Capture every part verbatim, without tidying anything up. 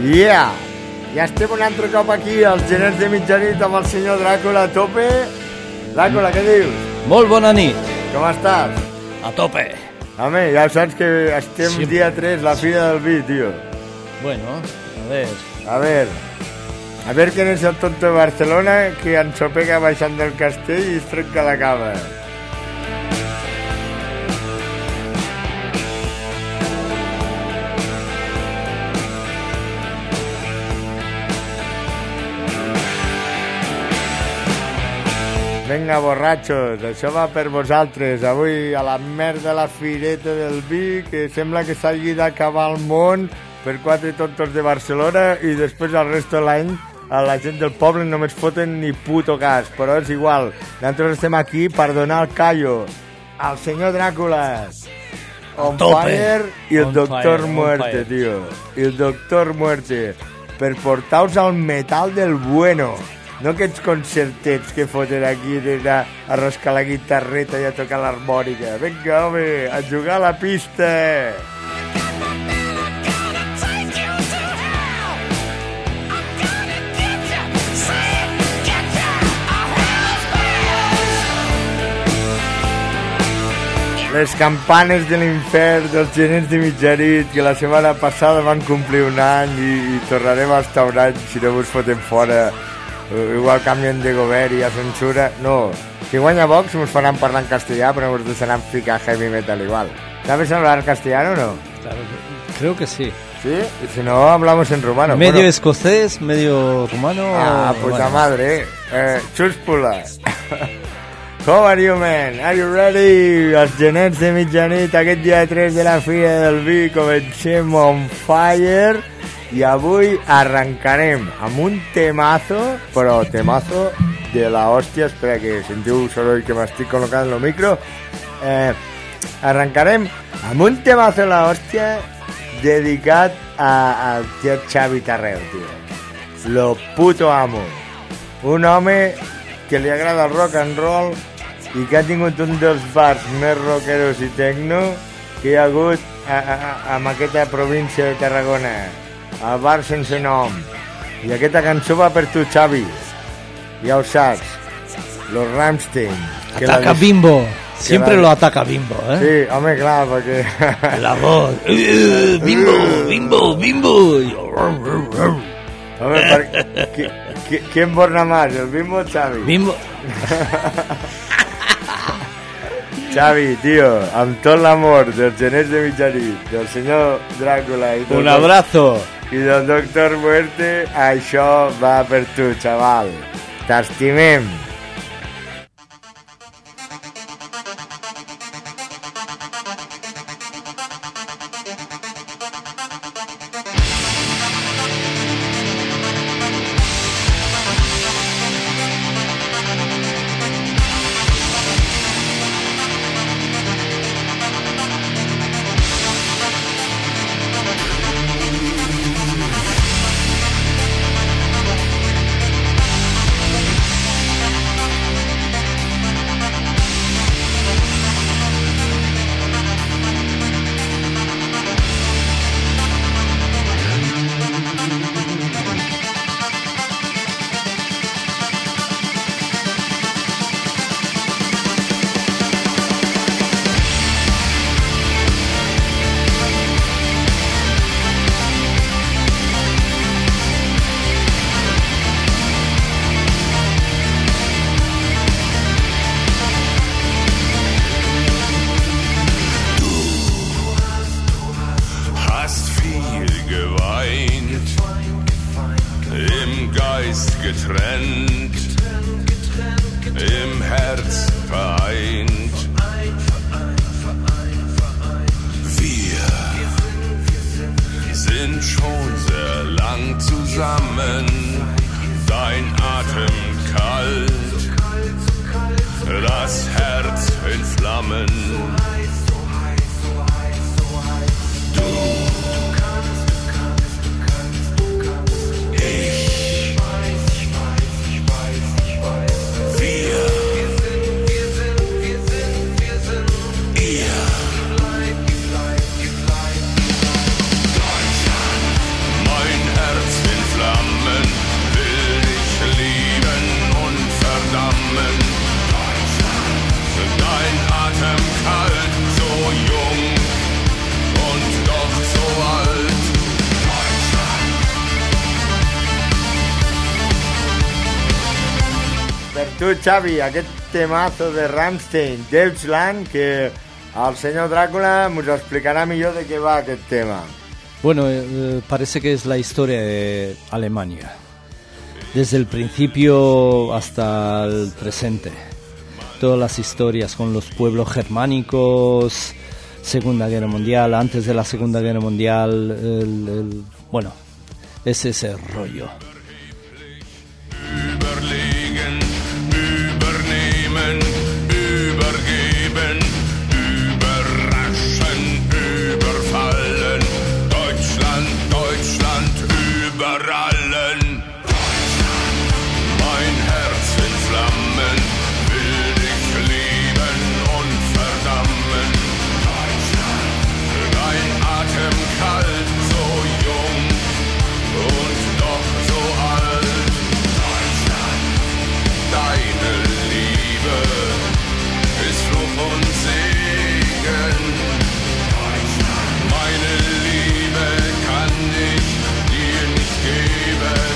Yeah! Ja estem un altre cop aquí, als genets de mitjanit, amb el senyor Dràcula a tope. Dràcula, què dius? Molt bona nit. Com estàs? A tope. Home, ja saps que estem sí. dia tres, la fira del vi, tio. Bueno, a ver... A ver... A ver quién es el tonto de Barcelona que ensopega baixant del castell i es trenca la cama. Vinga, borratxos, això va per vosaltres. Avui a la merda la fireta del vi, que sembla que s'hagi d'acabar el món per quatre tontos de Barcelona i després el resto de l'any a la gent del poble no ens foten ni puto cas, però és igual. Nosaltres estem aquí per donar el callo al senyor Dràcula, on fire, i el doctor Muerte, tio. I el doctor Muerte, per portar-vos al metal del bueno. No aquests concertets que foten aquí d'anar a rascar la guitarreta i a tocar l'harmònica. Vinga, home, a jugar a la pista! Les campanes de l'infern dels genets de mitjanit, que la setmana passada van complir un any i, i tornarem a estar un any si no vos fotem fora. Igual canvien de govern i a censura. No, si guanya Vox ens faran parlar en castellà, però ens deixaran ficar heavy metal igual. ¿Sabes hablar castellano o no? Claro, creo que sí. ¿Sí? Y si no, hablamos en rumano. Medio bueno. escocés, medio rumano. Ah, o... puta bueno. madre. Eh, Xuspula. How are you, man? Are you ready? Els genets de mitjanit, aquest dia tres de la Fira del Vi, comencem on fire. I avui arrencarem amb un temazo, però temazo de la hòstia. Espera que sentiu soroll que m'estic col·locant en el micro. Eh, arrencarem amb un temazo de la hòstia dedicat a, al tio Xavi Tarreu, tio. Lo puto amo. Un home que li agrada el rock and roll i que ha tingut un dels bars més rockeros i tecno que hi ha hagut a, a, a, en aquesta província de Tarragona. El bar sense nom. I aquesta cançó va per tu, Xavi. Ja ho saps. Los Rammstein. Ataca Bimbo. Siempre la... lo ataca Bimbo, ¿eh? Sí, home, clar, perquè... La voz. Bimbo, Bimbo, Bimbo. Home, per... Qui, qui, qui em borna més, el Bimbo o Xavi? Bimbo. Xavi, tio, amb tot l'amor dels genets de mitjanit, del senyor Dràcula i del... Un abrazo. I del doctor Muerte, això va per tu, xaval. T'estimem. Mein Herz tu, Xavi, aquest temazo de Rammstein, Deutschland, que el senyor Dràcula ens explicarà millor de què va aquest tema. Bueno, eh, parece que es la historia de Alemania, desde el principio hasta el presente. Todas las historias con los pueblos germánicos, Segunda Guerra Mundial, antes de la Segunda Guerra Mundial, el, el, bueno, es ese rollo. Überlegen, übernehmen, übergeben, überraschen, überfallen. Deutschland, Deutschland, über allen. Mein Herz in Flammen, will dich lieben und verdammen. Dein Atem kalt, so jung und doch so alt. Deine Liebe ist Fluch und Segen. Meine Liebe kann ich dir nicht geben.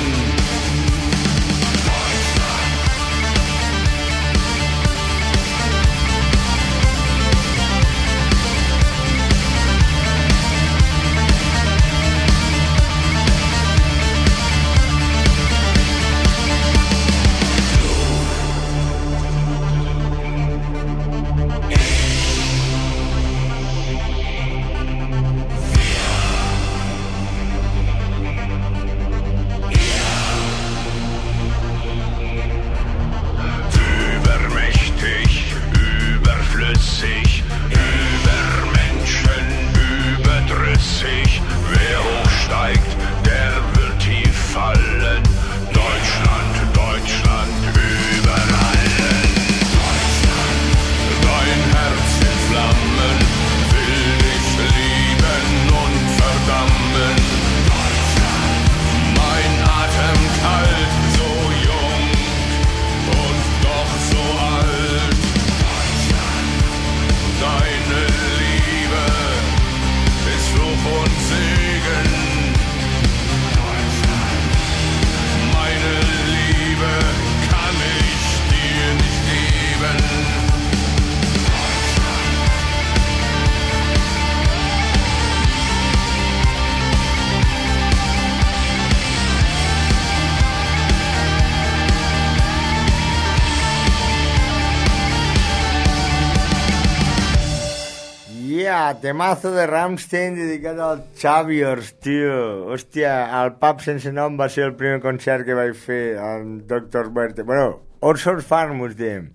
Temazo de Rammstein dedicat al Xaviers, tio. Hòstia, el Pub Sense Nom va ser el primer concert que vaig fer amb doctor Berte. Bueno, Orsons Farm us diem.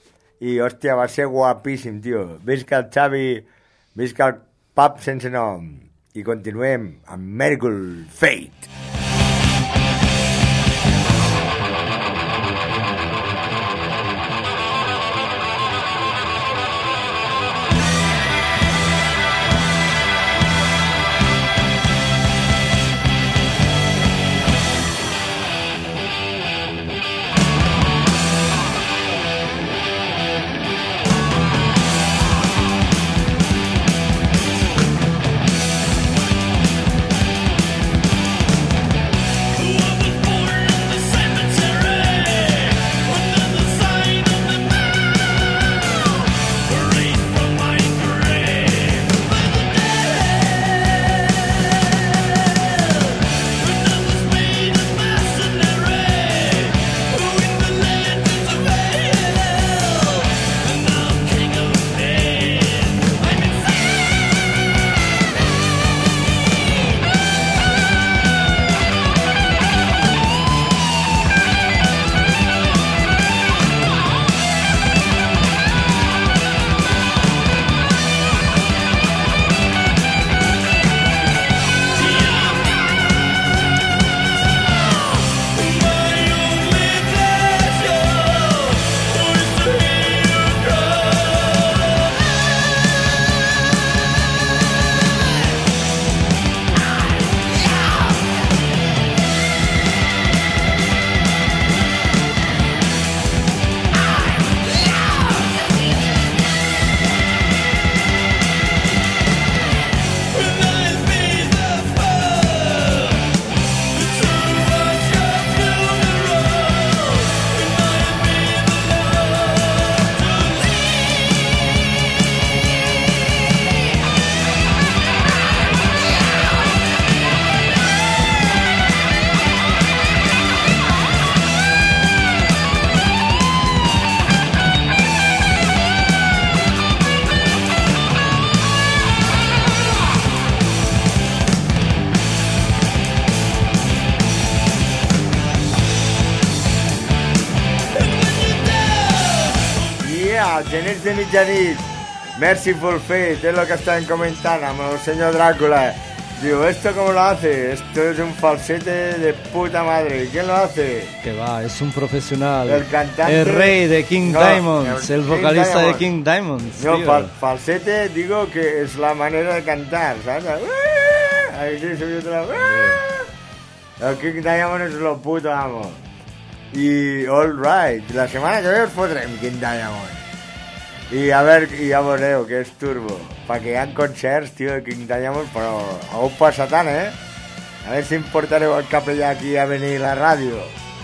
I, hòstia, va ser guapíssim, tio. Visca el Xavi, visca el Pub Sense Nom. I continuem amb Merciful Fate. Thank Hola, genets de mitjanit. Merciful Fate, es lo que están comentando, el señor Drácula. Digo, ¿esto cómo lo hace? Esto es un falsete de puta madre. ¿Quién lo hace? Que va, es un profesional. El cantante. El rey de King No, Diamonds, el, King vocalista Diamond. de King Diamonds. No, tío. fal- falsete digo que es la manera de cantar, ¿sabes? Ahí sí, subió otra vez. El King Diamond es lo puto amo. Y all right, la semana que ve os fotrem King Diamond. I a veure, i ja veureu que és turbo. Perquè hi ha concerts, tio, de King Diamond, però ho passa tant, eh? A veure si em portareu el capellà aquí a venir a la ràdio.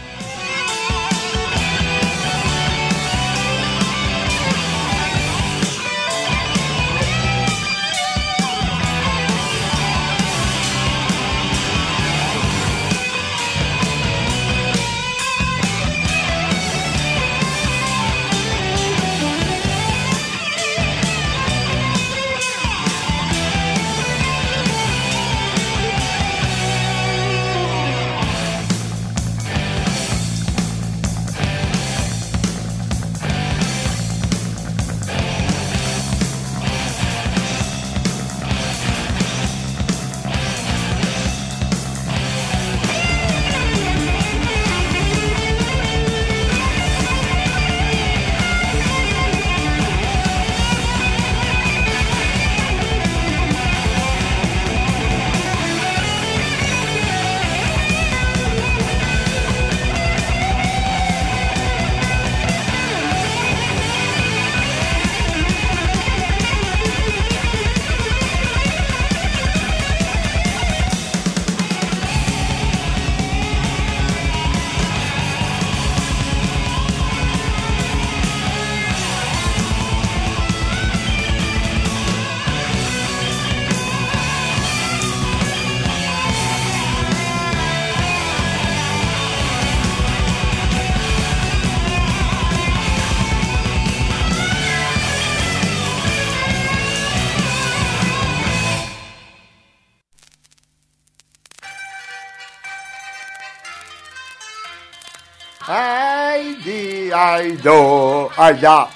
Ai, di, ai, do, ai, da.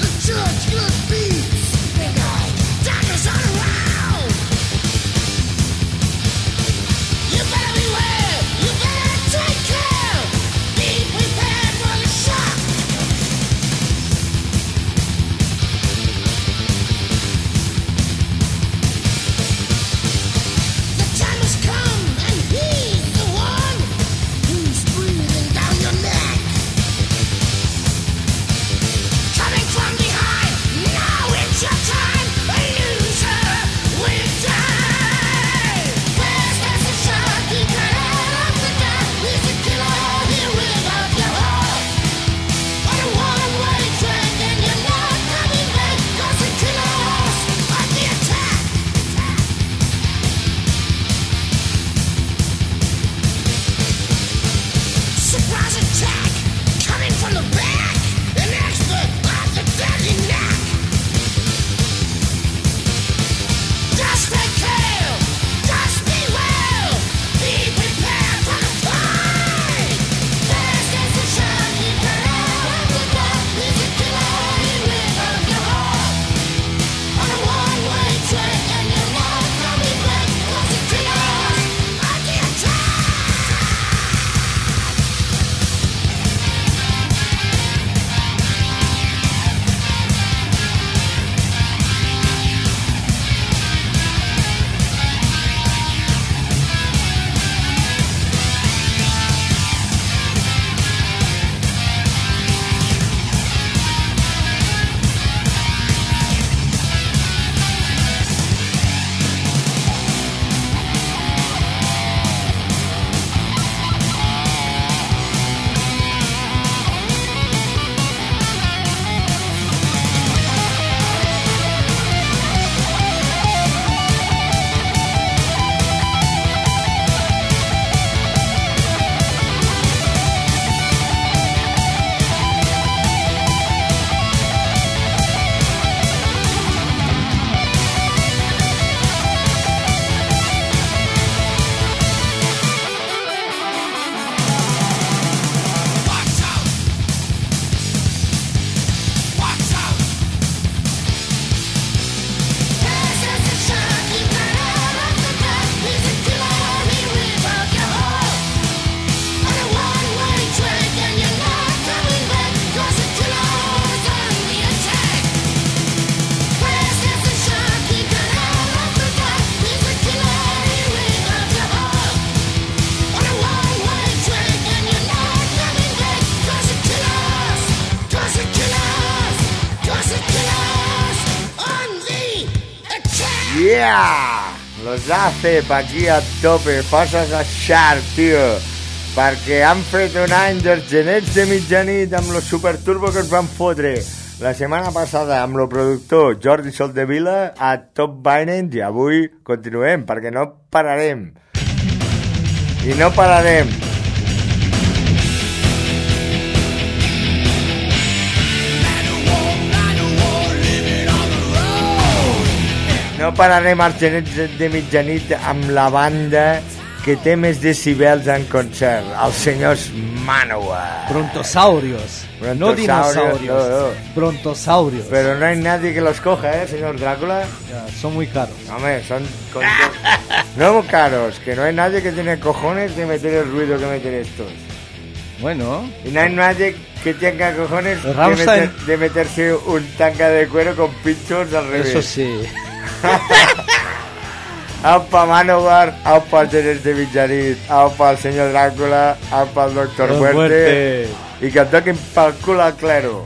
Daggers all around. Yeah! Los hace pa' aquí a tope, poses a Sharp, tio, perquè han fet un any dels genets de mitjanit amb lo superturbo que es van fotre la setmana passada amb el productor Jordi Soldevila a Top Binance, i avui continuem, perquè no pararem. I no pararem. No pararem els genets de mitjanit amb la banda que té més decibels en concert, els senyors Manowar. Brontosaurios. Brontosaurios, No dinosaurios. no, no. Brontosaurios. Pero no hay nadie que los coja, ¿eh, señor Drácula? Ya, son muy caros. Hombre, son... con- no caros, que no hay nadie que tiene cojones de meter el ruido que meten estos. Bueno, Y no hay nadie que tenga cojones de, Rammstein. meter- de meterse un tanga de cuero con pinchos al revés. eso sí. Aupa Manowar, aupa el Genets de mitjanit, aupa el senyor Dràcula, aupa el doctor Don Muerte, Muerte. i que em toquin pel cul al clero.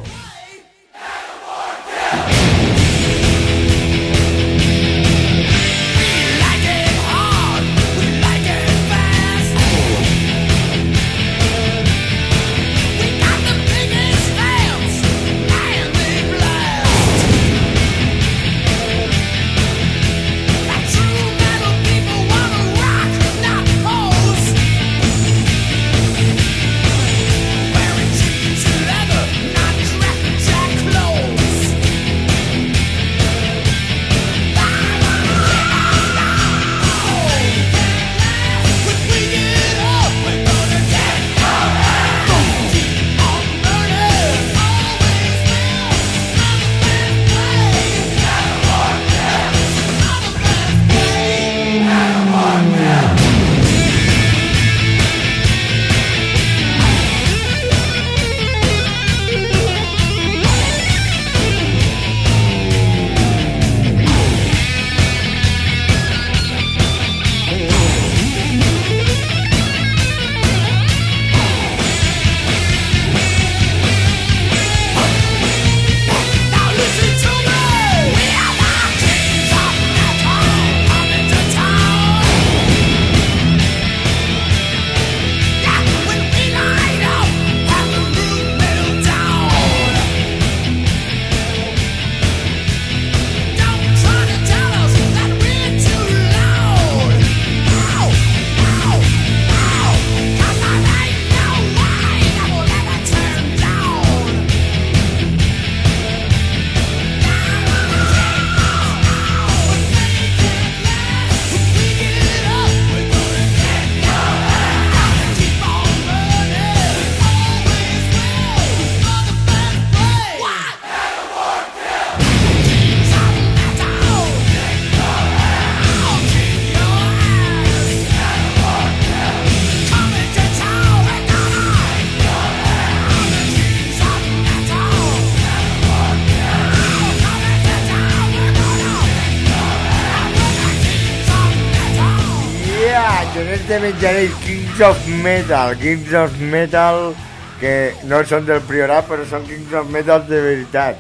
Genets de mitjanit, Kings of Metal, Kings of Metal, que no són del Priorat, però són Kings of Metal de veritat.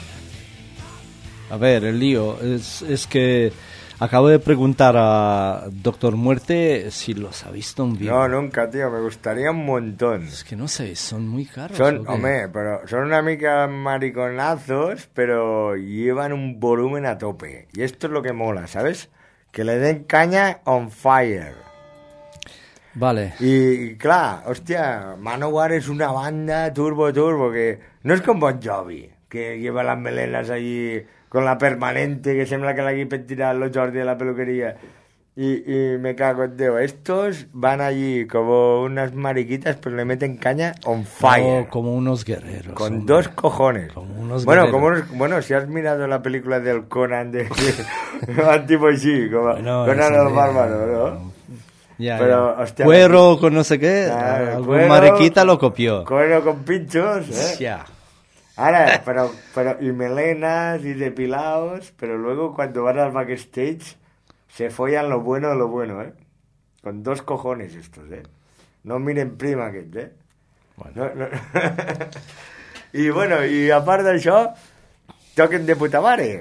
A ver, el lío es, es que acabo de preguntar a Doctor Muerte si los ha visto en vivo. No, nunca, tío, me gustaría un montón. Es que no sé, son muy caros. Son, ¿o qué? hombre, pero son una mica mariconazos, pero llevan un volumen a tope. Y esto es lo que mola, ¿sabes? Que le den caña on fire. Vale. Y, y clar, hostia, Manowar es una banda turbo turbo que no es con Bon Jovi, que lleva las melenas allí con la permanente, que sembla que l'hagi fet tirar los Jordi de la peluquería. Y, y me cago en Dios. Estos van allí como unas mariquitas, pero le meten caña on fire. Oh, como unos guerreros. Con hombre. dos cojones. Como unos bueno, guerreros. como unos, bueno, si has mirado la película del Conan de, de tipo así, como Bueno, Conan eso el sí, bárbaro, ¿no? Ya, Pero, ya. hostia, Cuero con no sé qué, Ah, algún cuero, mariquita lo copió. Cuero con pinchos, ¿eh? Ya. Ahora, pero, pero, y melenas y depilados, pero luego cuando van al backstage se follan lo bueno de lo bueno, ¿eh? Con dos cojones estos, ¿eh? No miren prima aquest, ¿eh? Bueno. No, no. I bueno, i a part d'això, toquen de puta mare.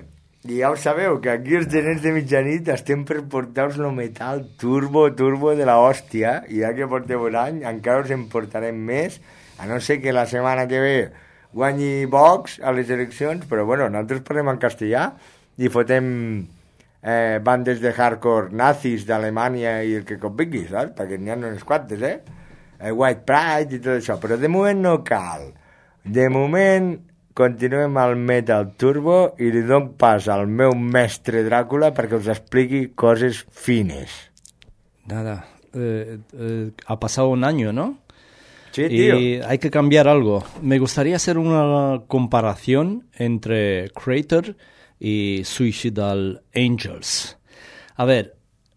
I ja ho sabeu, que aquí els genets de mitjanit estem per portar-vos el metal turbo, turbo de la hòstia, i ja que porteu un any, encara us en portarem més, a no ser que la setmana que ve guanyi Vox a les eleccions, però bueno, nosaltres parlem en castellà i fotem eh, bandes de hardcore nazis d'Alemanya i el que convingui, saps? Perquè n'hi ha unes quantes, eh? eh? White Pride i tot això, però de moment no cal. De moment continuem al Metal Turbo i li dono pas al meu mestre Dràcula perquè us expliqui coses fines. Nada, eh, eh, ha pasado un año, ¿no? Sí, tío. Y hay que cambiar algo. Me gustaría hacer una comparación entre Crater y Suicidal Angels. A ver,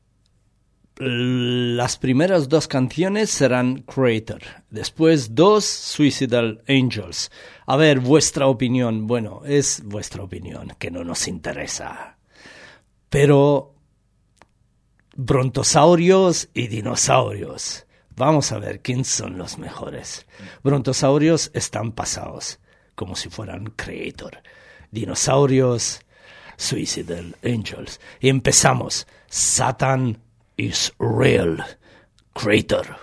las primeras dos canciones serán Crater, después dos Suicidal Angels. A ver, vuestra opinión. Bueno, es vuestra opinión, que no nos interesa. Pero brontosaurios y dinosaurios. Vamos a ver quién son los mejores. Brontosaurios están pasados, como si fueran Creator. Dinosaurios, Suicidal Angels. Y empezamos. Satan is real. Creator.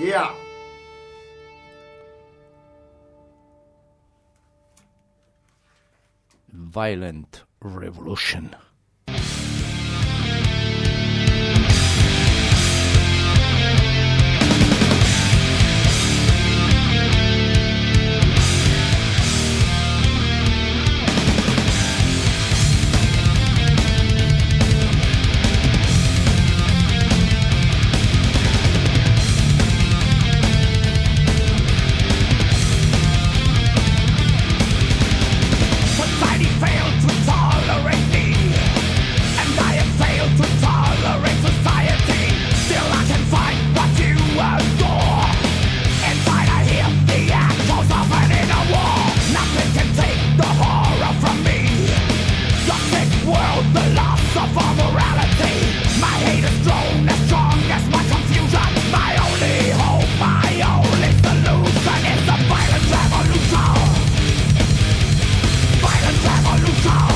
Yeah. Violent Revolution. Society failed to tolerate me, and I have failed to tolerate society. Still I can find what you adore. Inside I hear the echoes of an inner war. Nothing can take the horror from me. The sick world, the loss of all morality. My hate is grown as strong as my confusion. My only hope, my only solution is the violent revolution. Violent revolution.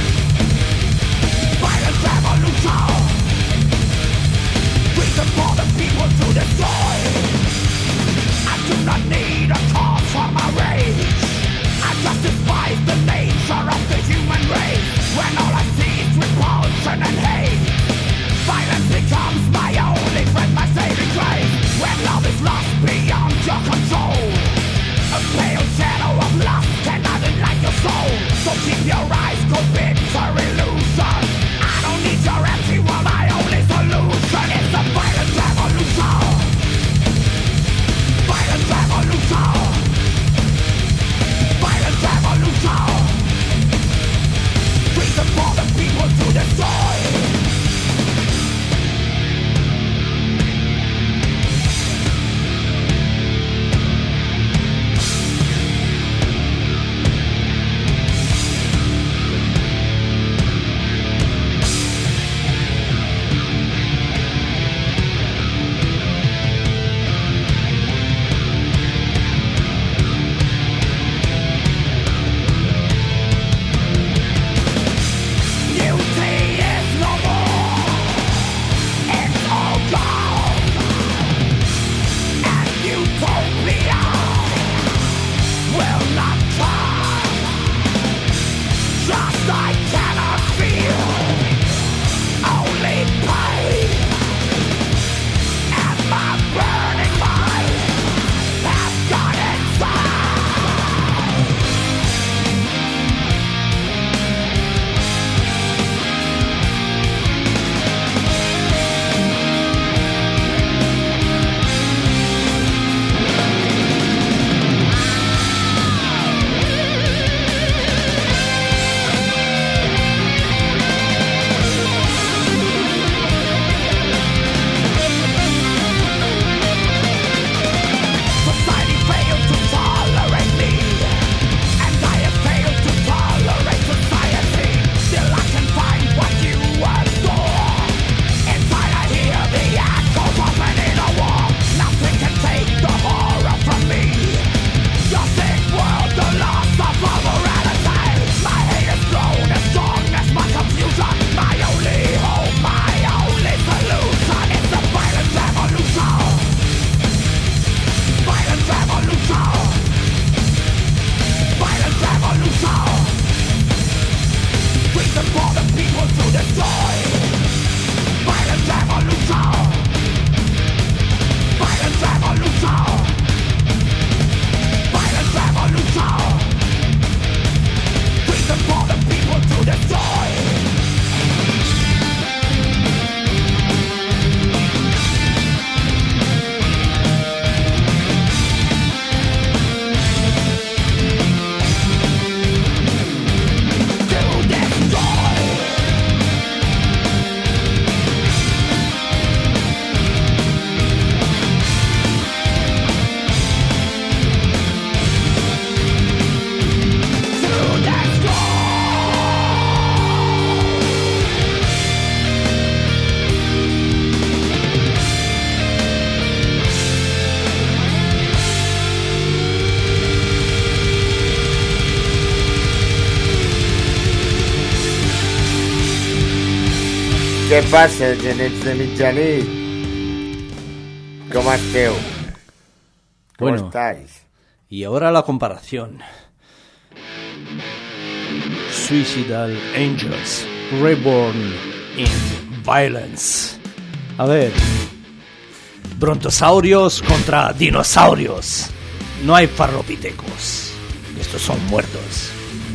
Violent revolution. Reason for the people to destroy. I do not need a cause for my rage. I just despise the nature of the human race. When all I see is repulsion and hate. Violence becomes my only friend, my saving grace. When love is lost beyond your control. A pale shadow of lust cannot enlighten your soul. So keep your eyes open to illusion. I don't need your empty world. My only solution is the violent revolution. Violent revolution. Violent revolution. Reason for the people to destroy. Què passa, genets de mitjanit? Com esteu? ¿Cómo Bueno. estáis? Y ahora la comparación. Suicidal Angels, Reborn in Violence. A ver. Brontosaurios contra dinosaurios. No hay parlopitecos. Estos son muertos.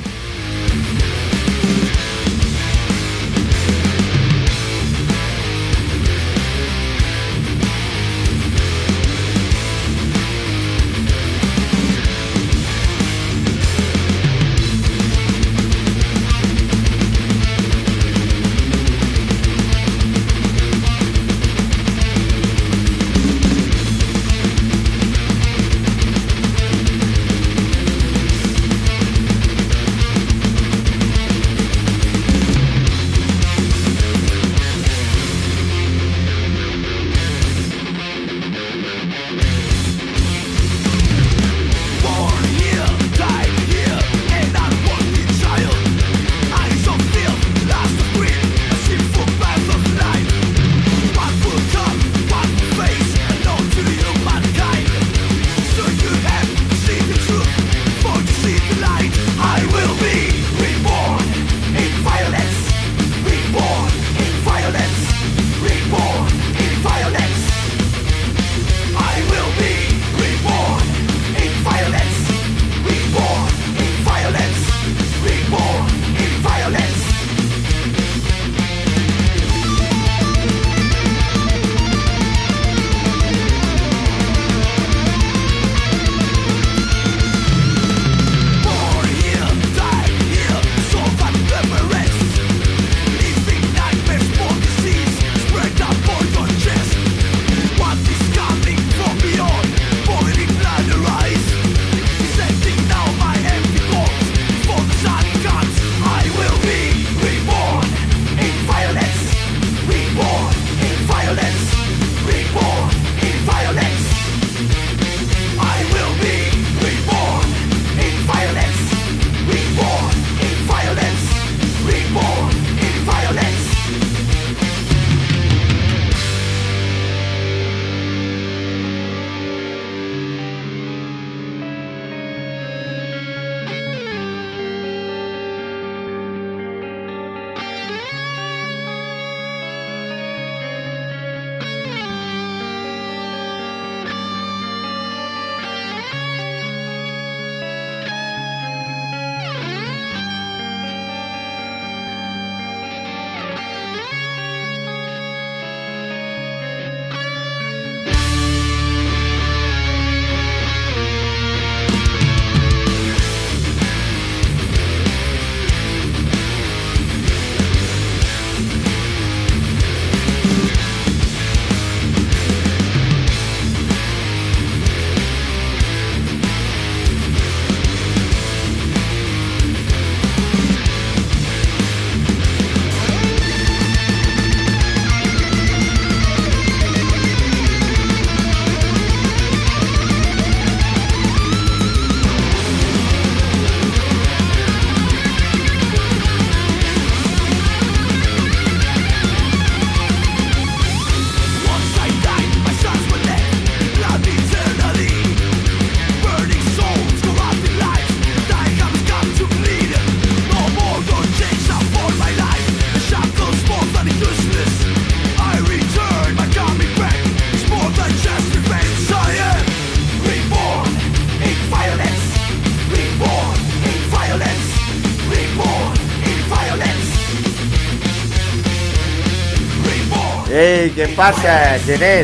Hey, ¿qué pasa, Janet?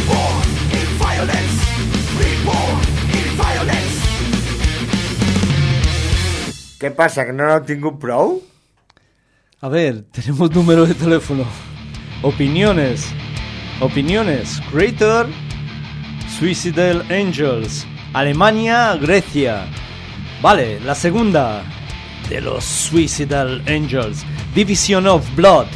¿Qué pasa, que no lo tengo pro? A ver, tenemos número de teléfono. Opiniones. Opiniones. Creator. Suicidal Angels. Alemania, Grecia. Vale, la segunda de los Suicidal Angels. Division of Blood.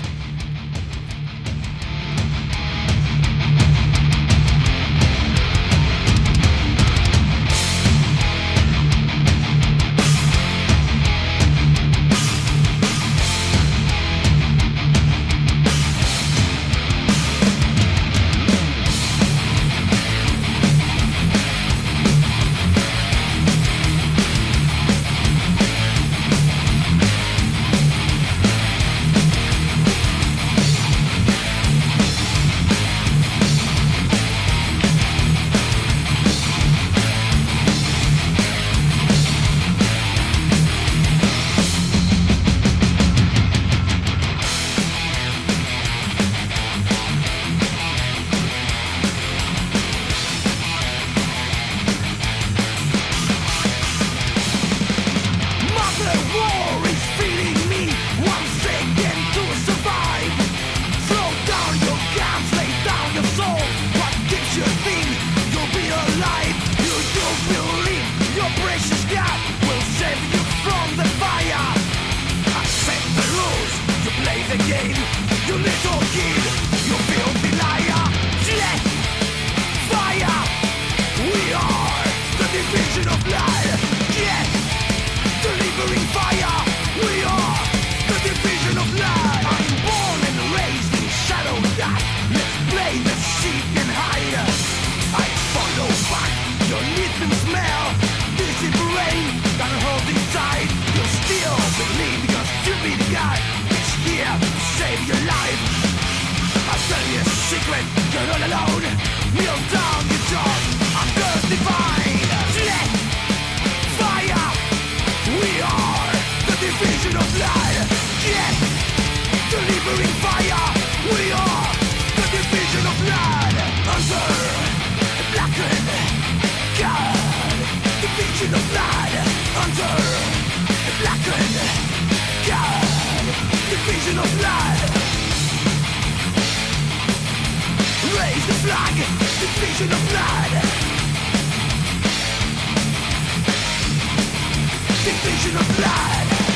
the game, you little kid, you filthy liar. Death, fire, we are the division of blood. Death, delivering fire, we are the division of blood. I'm born and raised in shadow that. Let's play the seek and hide. I follow back your little smell. This is brain that hold inside. You still believe your stupid God is here to save your life. I'll tell you a secret, you're not alone. Kneel down, you dog, I'm curse divine. Death, fire, we are the division of blood. Death, delivering fire, we are the division of blood. Under, blackened, God, division of blood. Under, blackened, God, division of blood. Raise the flag, division of blood. Division of blood.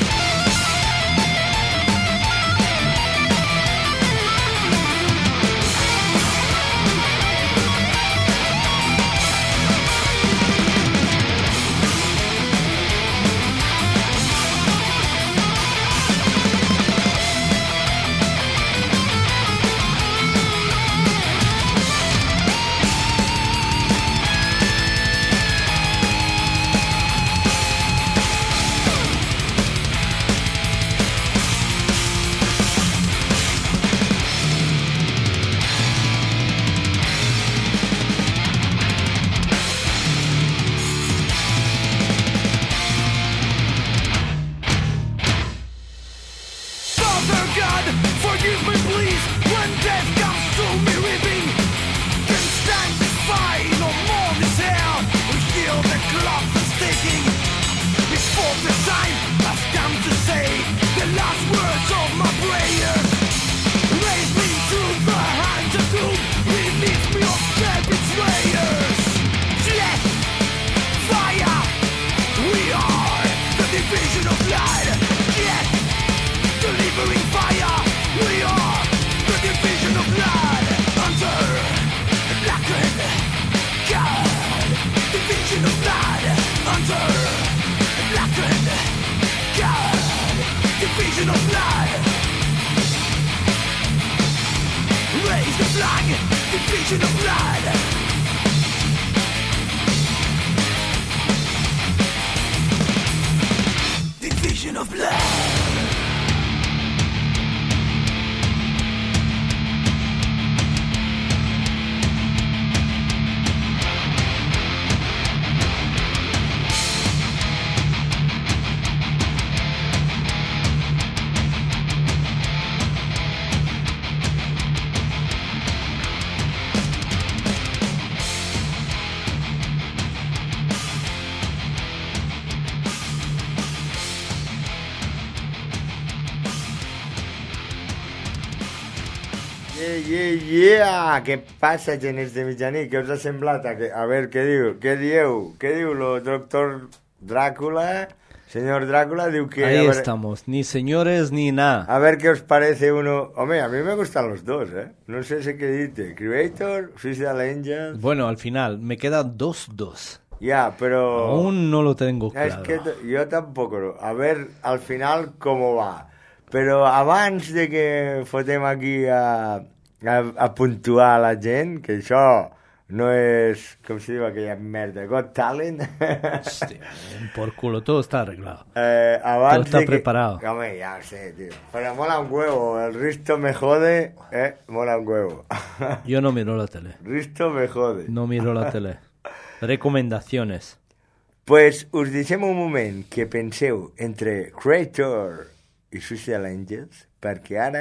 Yeah, yeah, yeah! Què passa, genets de mitjanit? Què us ha semblat? A, que, a veure, què diu? Què dieu? Què diu lo doctor Drácula? Señor Drácula diu que... Ahí a ver, estamos, ni señores ni nada. a ver qué os parece uno... Hombre, a mí me gustan los dos, ¿eh? No sé si qué dice. Creator, Suicidal Angels... Bueno, al final, me queda dos dos. Ya, pero... Aún no lo tengo claro. Es que t- yo tampoco. A ver al final cómo va. Però abans de que fotem aquí a, a, a puntuar la gent, que això no és, com se diu aquella merda, Got Talent. Hostia, por culo, todo está arreglado. Eh, abans Todo está de que... preparado. Home, ya sé, tío. Pero mola un huevo. El Risto me jode, eh, mola un huevo. Yo no miro la tele. Risto me jode. No miro la tele. Recomendaciones. Pues us deixem un moment que penseu entre Creator i Suicidal Angels, perquè ara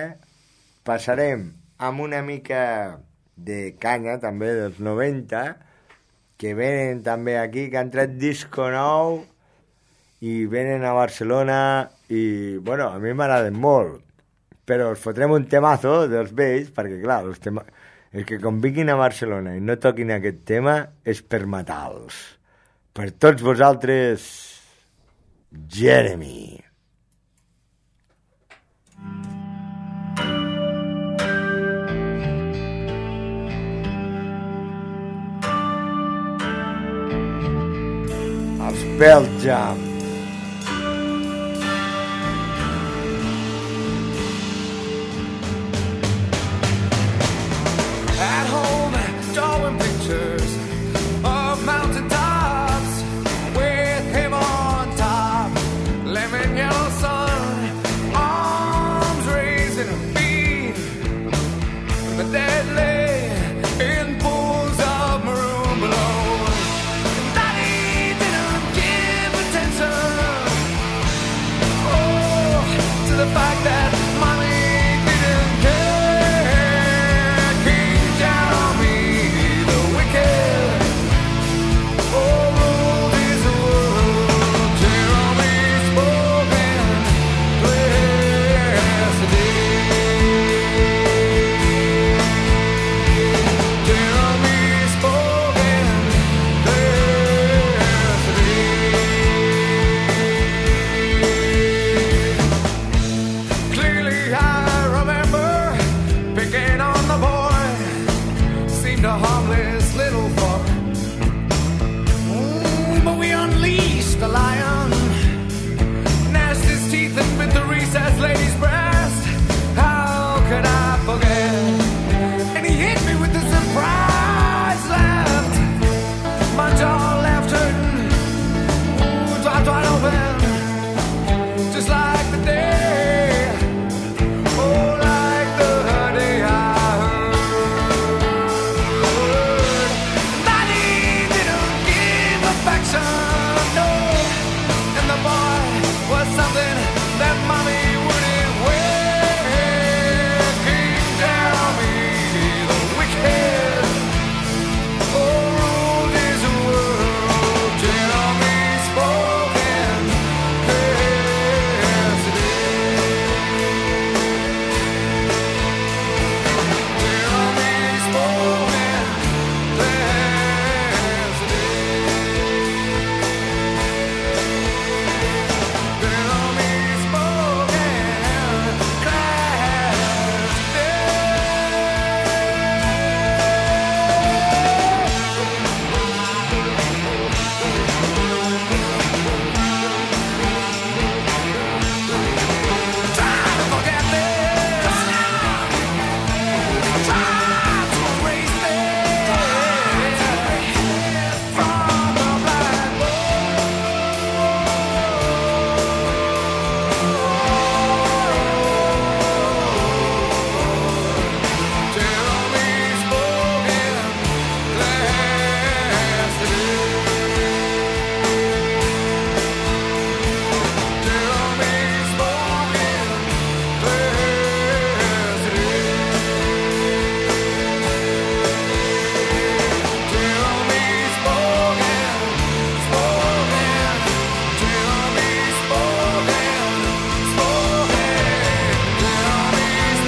passarem amb una mica de canya també dels noventa, que venen també aquí, que han tret disco nou i venen a Barcelona i, bueno, a mi m'agraden molt, però us fotrem un temazo dels vells, perquè clar, els, tema... els que convinguin a Barcelona i no toquin aquest tema és per matar-los. Per tots vosaltres, Jeremy. Pearl Jam. At home, drawing pictures of mountain tops with him on top. Lemon yellow sun, arms raising a beam. The dead lay in pools of maroon below. Daddy didn't give attention, oh, to the fact that mommy didn't care. Came down on me, the wicked, oh, ruled his world. Tear on me, spoken, blessed day. Tear on me, spoken, blessed day. Clearly I remember picking on the boy, seemed a harmless little fuck. Mm, but we unleashed the lion, gnashed his teeth and bit the recessed lady's breast. How could I forget? And he hit me with the surprise left. My jaw left hurting, ooh, dropped wide open, just like the day, oh, like the day I heard. Daddy didn't give affection, no, and the boy was something that mommy wouldn't wear. Came down on me, the wicked, oh, ruled his world. Tear on me, spoken, yesterday. Tear on me, spoken, yesterday. Tear on me, spoken, Try to forget this, try to erase this from the blackboard. Tear on me, spoken, yesterday. Tear on me, spoken, yesterday. Tear on me, spoken, spoken. Tear on me, spoken, spoken. Tear on me,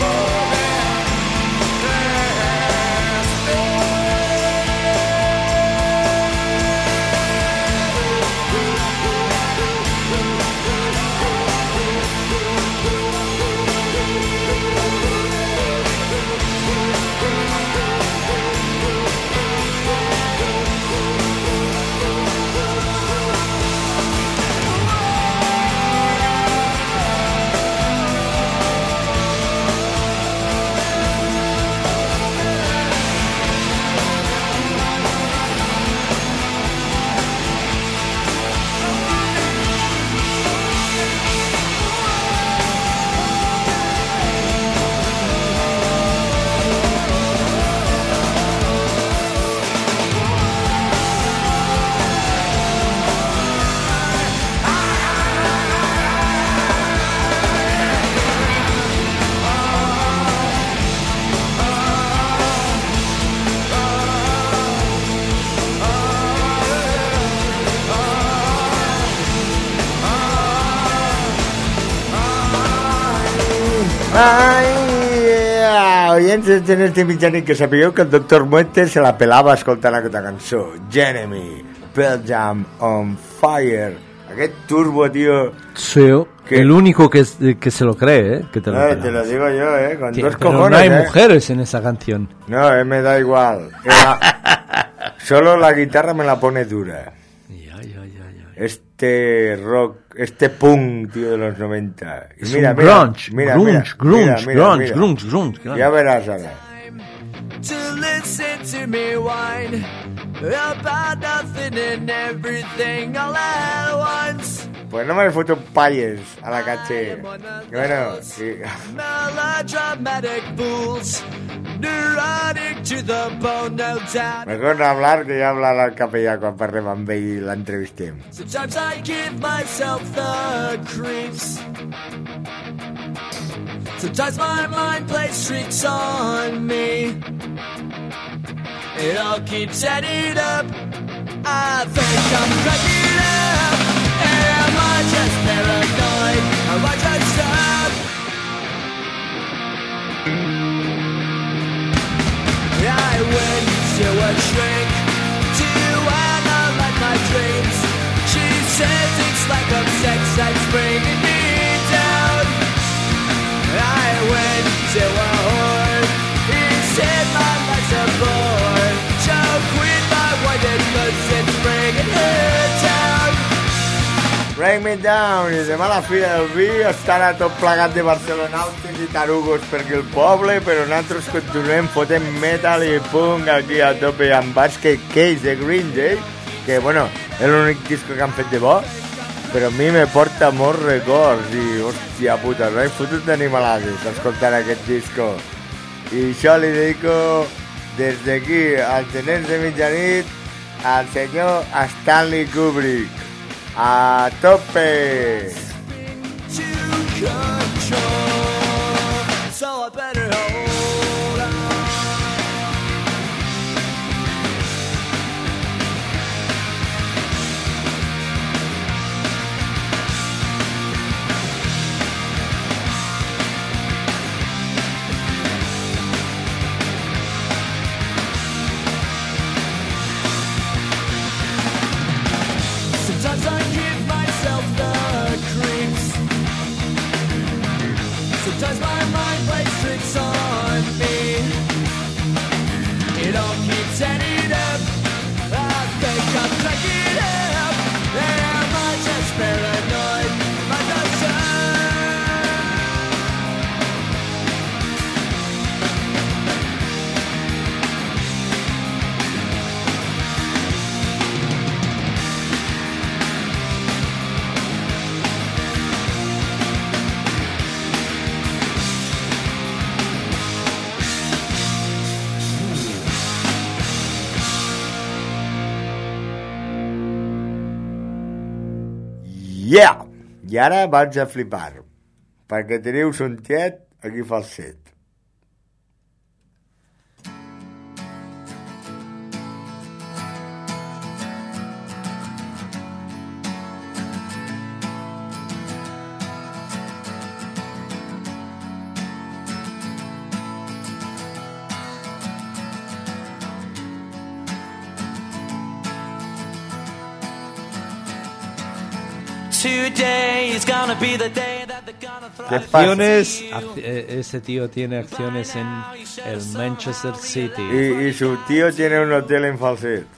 Ai, oients de Genets Mitjani, que sapigueu que el doctor Muerte se la pelava escoltant aquesta cançó. Jeremy, Pearl Jam, On Fire. Aquest turbo, tío. Sí, que el único que, es- que se lo cree, ¿eh? Que te lo, Eh, pelaba. te lo digo yo, eh, con Tío, dos pero cojones, no hay eh. mujeres en esa canción. No, eh, me da igual. La- Solo la guitarra me la pone dura. Ya, ya, ya, ya, ya. este rock, este punk, tío, de los noventa. Y Es mira, un mira, grunge, mira, grunge, mira, grunge, mira, mira, grunge, mira. grunge, grunge, grunge. Ya verás ahora. To listen to me whine about nothing and everything all at once. Pues no me foto payes a la caché. Bueno, sí. Melodramatic fools, neurotic to the bone, no doubt. Mejor no hablar, que ya hablarà el capellà quan parlem amb ell i l'entrevistem. Sometimes I give myself the creeps. Sometimes my mind plays tricks on me. It all keeps adding up. I think I'm cracking up. Am I just paranoid? Am I just up? I went to a shrink to analyze my dreams. She says it's like a sex that's bringing me down. I went to a whore. He said my life's a bore. So quit my white cause it's bringing her down. Break Me Down, i demà la Fira del Vi estan a tot plegat de barcelonautes i tarugos per aquí el poble, però nosaltres continuem fotent metal i punk aquí a tope amb Basket Case de Green Day, que bueno, és l'únic disco que han fet de bo, però a mi me porta molts records i hòstia puta, no he fotut d'animalades escoltant aquest disco. I això li dedico des d'aquí als genets de mitjanit al senyor Stanley Kubrick. A tope! To control. So I better hold on. Sometimes I give myself the creeps. Sometimes my mind plays tricks on me. It all keeps adding up. I think I'm cracking up. Am I just paranoid? Am I just up? Yeah! I ara vaig a flipar, perquè teniu un tiet aquí falset. Today is gonna be the day that they're gonna throw. ¿Qué pasa? Acciones, ac- eh, ese tío tiene acciones en el Manchester City. Y, y su tío tiene un hotel en falset.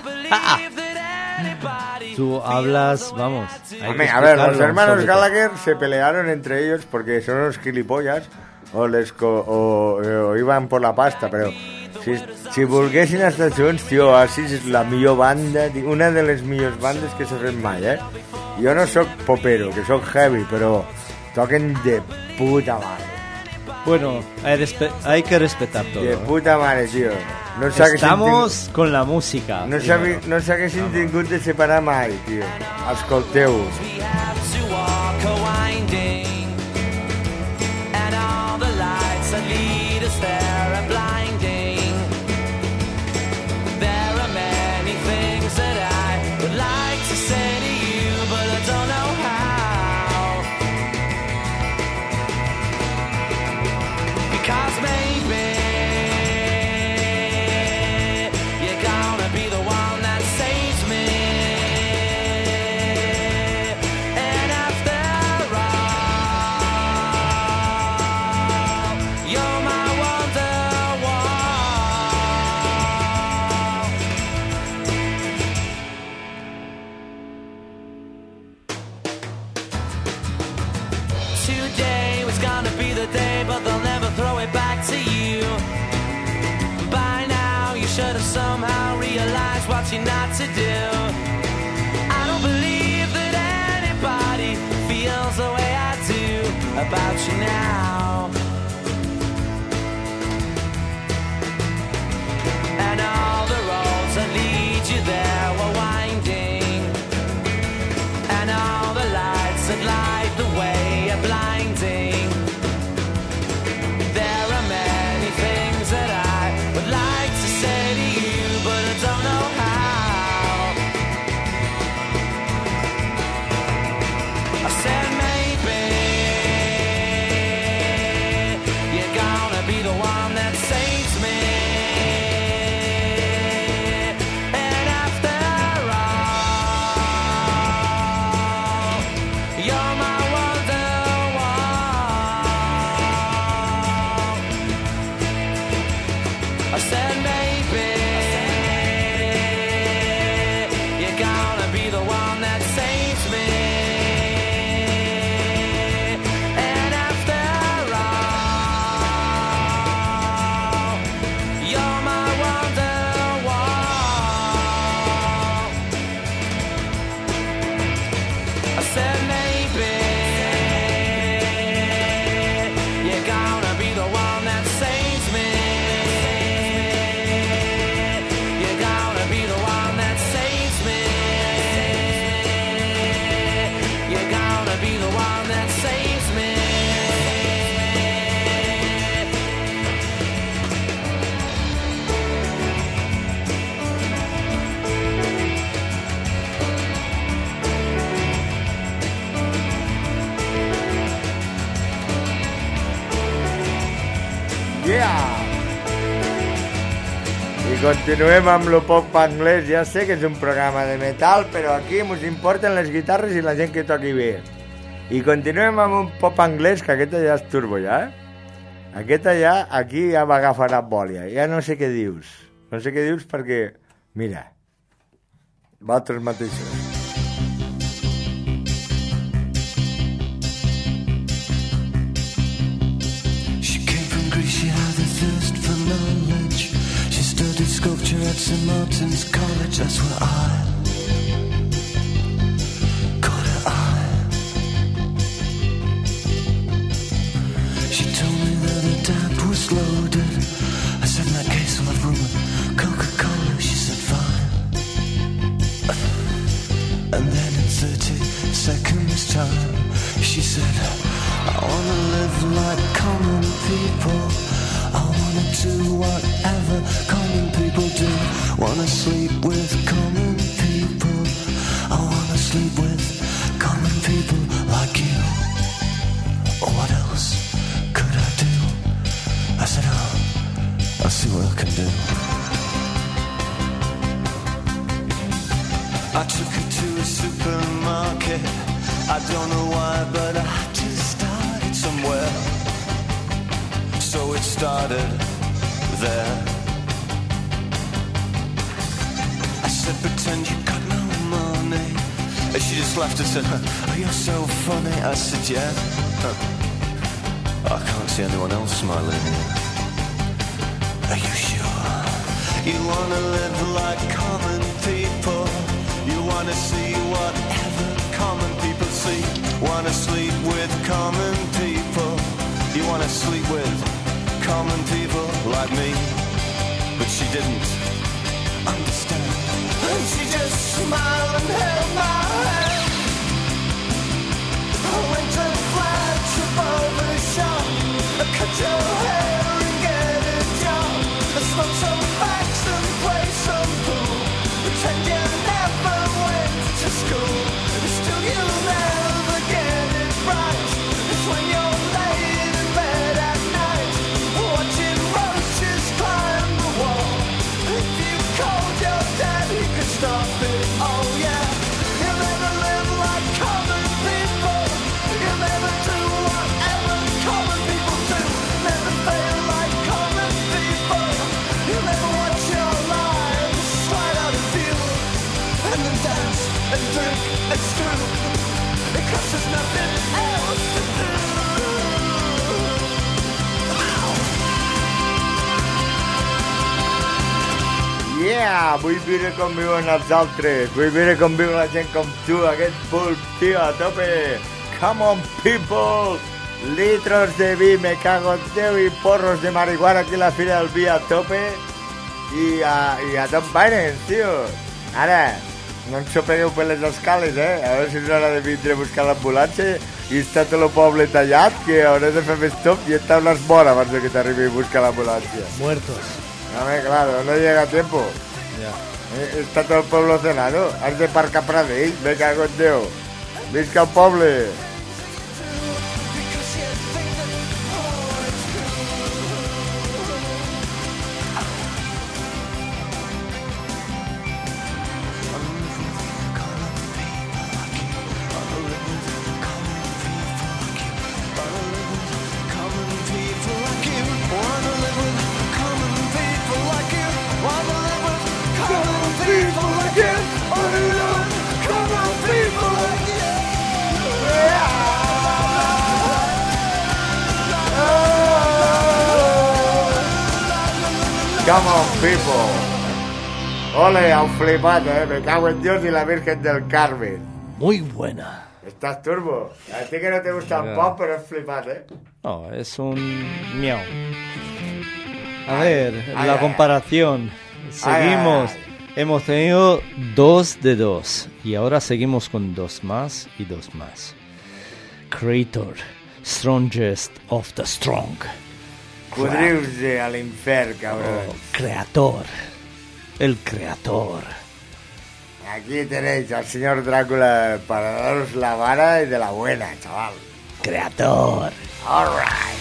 Tú hablas, vamos. hay que A, a ver, los explicarlo, hermanos sobre todo. Gallagher se pelearon entre ellos porque son unos gilipollas o, les co o, o iban por la pasta, però si, si volguessin estar junts, tio, Oasis és la millor banda, tio, una de les millors bandes que s'ha fet mai, eh? Jo no sóc popero, que sóc heavy, però toquen de puta mare. Bueno, hay, respe- hay que respetar todo. De ¿eh? puta mare, tio. No s'haguessin Estamos con la música. tingut- no primero. s'haguessin no s'haguessin tingut de separar mai, tio. Escolteu. We have to walk a winding, and all the lights that lead us there are blinding. There are many things that I would like to say to you, but I don't know how. Because maybe you're gonna be the one that saves me. I said maybe you're gonna be the one that saves me. And after all, you're my wonderwall. I said maybe you're gonna be the one that saves me. You're gonna be the one that saves me. You're gonna be the one that saves me. Yeah! I continuem amb lo pop anglès. Ja sé que és un programa de metal, però aquí ens importen les guitarres i la gent que toqui bé. I continuem amb un pop anglès, que aquesta ja és turbo, ja, eh? Aquesta ja, aquí ja va agafar la bòlia. Ja no sé què dius. No sé què dius perquè, mira, vosaltres mateixos. She came from Greece, she had a thirst for knowledge. She studied sculpture at Saint Martin's College. That's where I caught her eye. She told me that her dad was loaded. I said, in that case I'll have rum and Coca-Cola. She said, fine. And then in thirty seconds time, she said, I wanna live like common people. I wanna do whatever common people do. Wanna sleep with common people. I wanna sleep with common people like you. Or what else could I do? I said, oh, I'll see what I can do. I took her to a supermarket. I don't know why, but I had to start it somewhere. So it started there. I said, pretend you got no money. And she just laughed and said, oh, you're so funny. I said, yeah. Huh. I can't see anyone else smiling here. Are you sure? You wanna live like common people. You wanna see whatever common people see. Wanna sleep with common people. You wanna sleep with common people like me. But she didn't understand. And she just smiled and held my hand. I went to flash above the shop. I cut your hair and get a job. I smoke some facts and play some pool. Pretend you never went to school. Still you'll never get it right. It's when you're laid in bed at night, watching roaches climb the wall. If you called your dad, he could stop it. Oh yeah. You'll never live like common people. You'll never do whatever common people do. Never fail like common people. You'll never watch your lives slide out of view. And then dance and drink and screw. Because there's nothing else to do. Yeah, vull viure com viuen els altres. Vull viure com viu la gent com tu. Aquest pulp, tio, a tope. Come on, people. Litros de vi, me cago en Déu, i porros de marihuana aquí a la Fira del Vi a tope. I a, i a tot Biden, tio. Ara, no ens sopegueu per les escales, eh? A veure si és hora de vindre a buscar l'ambulància i està tot el poble tallat, que hauré de fer més top i estar unes bones abans que t'arribi a buscar l'ambulància. Muertos. Hombre, claro, no llega a tiempo. Ya. Eh, Está todo el pueblo cenado. Has de parcar Pradell, me cago en Déu. Visca el poble. Common people like you. Wanna live with common people like Come on, people. Ole, han flipat, eh. Me cago en Dios y la Virgen del Carmen. Muy buena. Estás turbo. A ti que no te gusta el Ya. pop, pero es flipat, eh. No, es un miau. A ver, ay, la ay, comparación. Seguimos. ay, Hemos tenido dos de dos. Y ahora seguimos con dos más y dos más. Creator, strongest of the strong. Podrius-se a l'infern, cabrón. Oh, creator. El creator. Aquí tenéis al señor Drácula para daros la vara y de la buena, chaval. Creator. All right.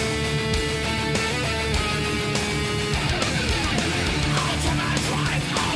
Ultimate drive.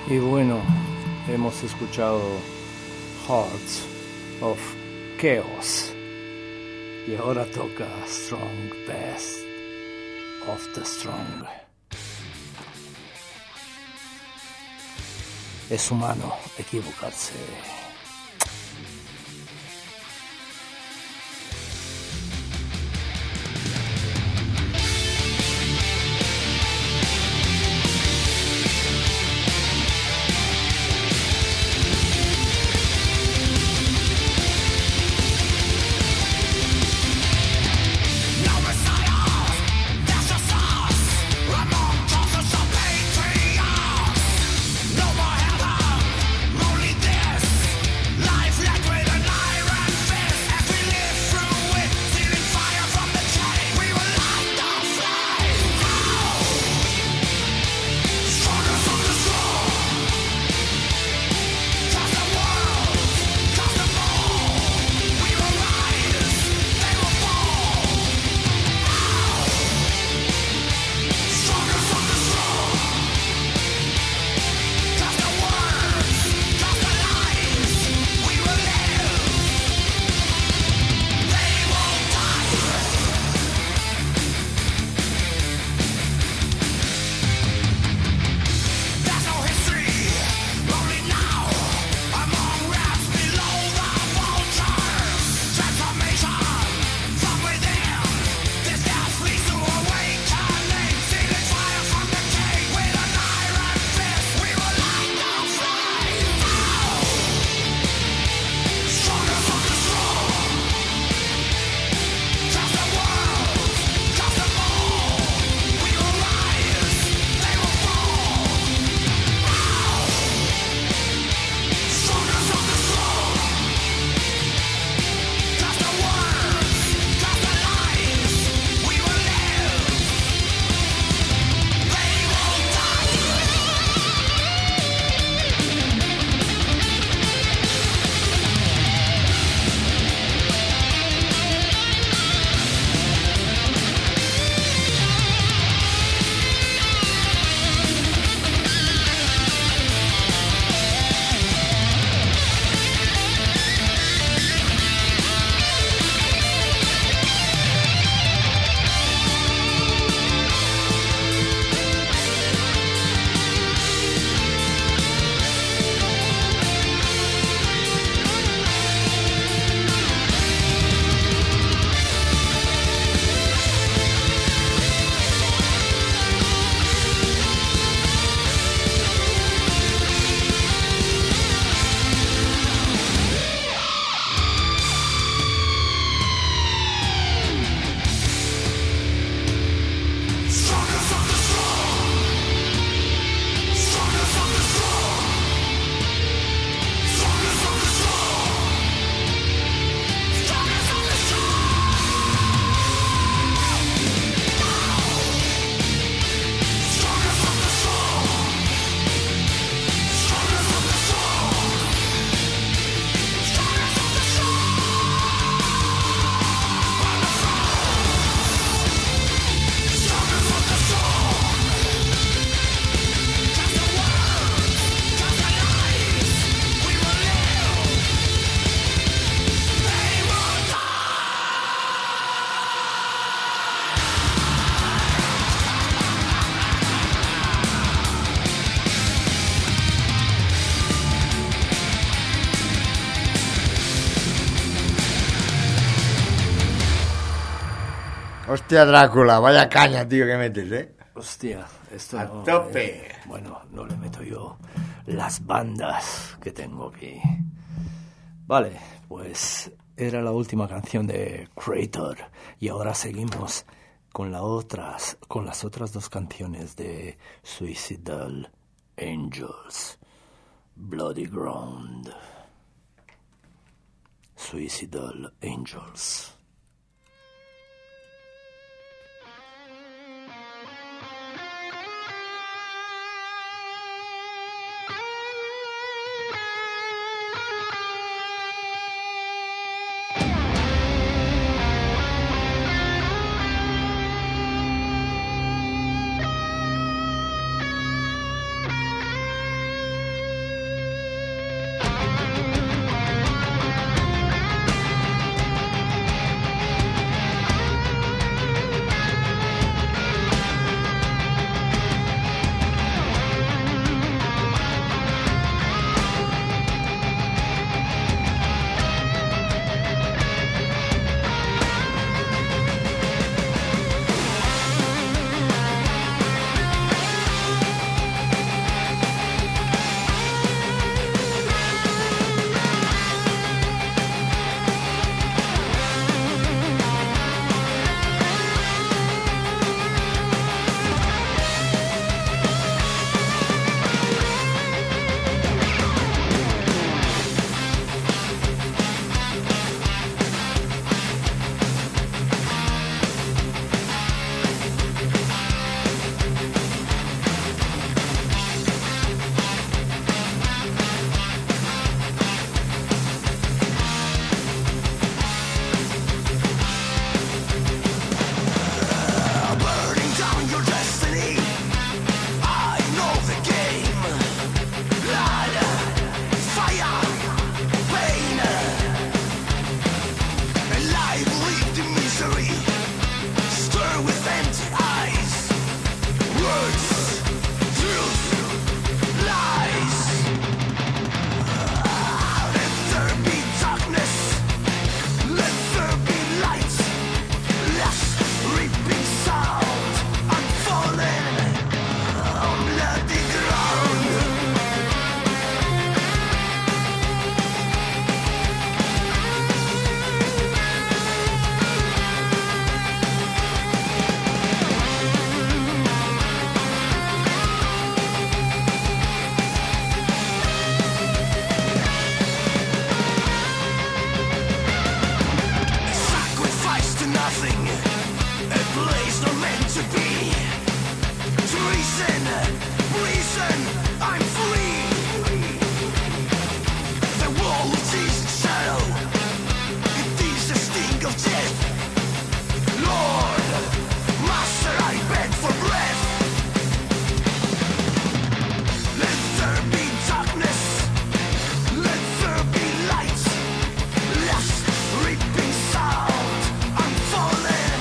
Y bueno, hemos escuchado Hearts of Chaos y ahora toca Strong Best of the Strong. Es humano equivocarse. Hostia, Drácula, vaya caña, tío, que metes, ¿eh? Hostia, esto A no, tope. eh, bueno, no le meto yo las bandas que tengo aquí. Vale, pues era la última canción de Creator y ahora seguimos con, la otras, con las otras dos canciones de Suicidal Angels. Bloody Ground. Suicidal Angels. day's not meant to be. Treason, reason, I'm free. The world is shadow. It is the sting of death. Lord, Master, I beg for breath. Let there be darkness. Let there be light. Last ripping sound. I'm falling.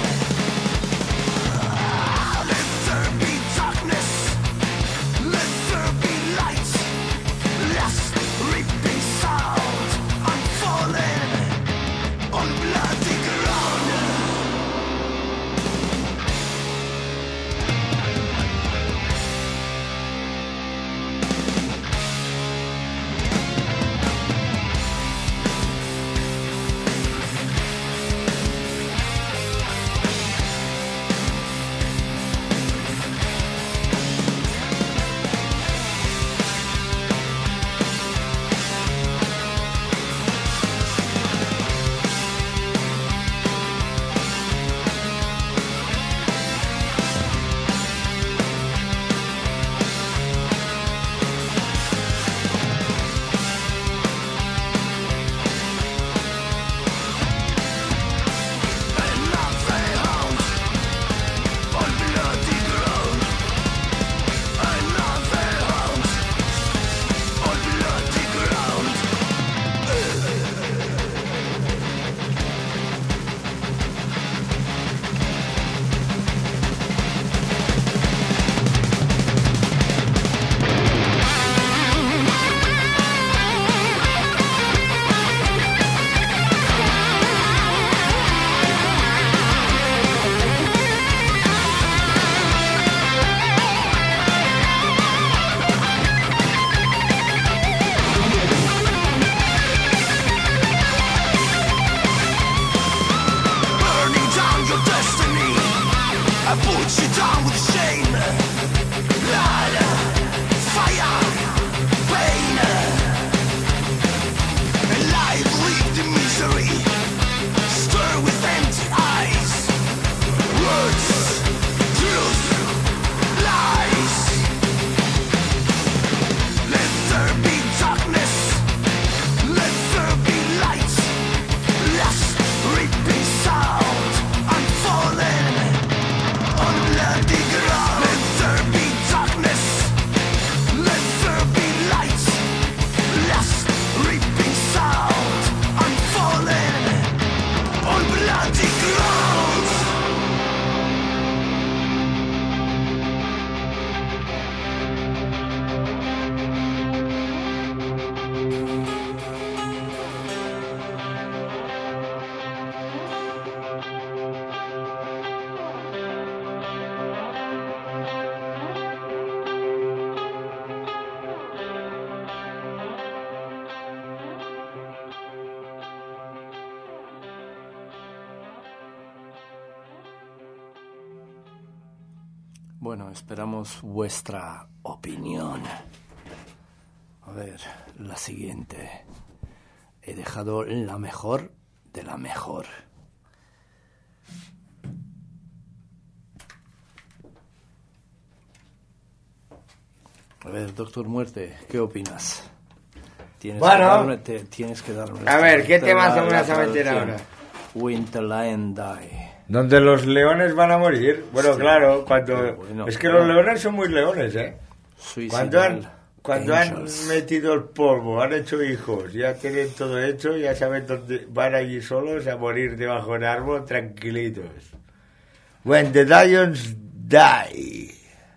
Let there be darkness. Let there be light. Last ripping sound. I'm falling on bloody ground. Burning down your destiny, I put you down with shame. Blood, fire, pain, a life lived in misery, stir with empty eyes. Words, truth, lies. Let there be darkness. Let there be light. Last ripping sound. I'm falling on bloody ground. Let there be darkness. Let there be light. Last ripping sound. I'm falling on bloody ground. Bueno, esperamos vuestra opinión. A ver, la siguiente. He dejado la mejor de la mejor. A ver, Doctor Muerte, ¿qué opinas? Tienes Bueno. que darme, te- tienes que darme A ver, ¿qué esta- temazo la- me la vas a meter traducción. ahora? Winter Lion Die. Donde los leones van a morir. Bueno, Sí, claro, cuando... pero bueno, es que claro. los leones son muy leones, ¿eh? Cuando han, Suicidal cuando han Angels. metido el polvo, han hecho hijos, ya tienen todo hecho, ya saben dónde van allí solos a morir debajo de un árbol tranquilitos. When the lions die.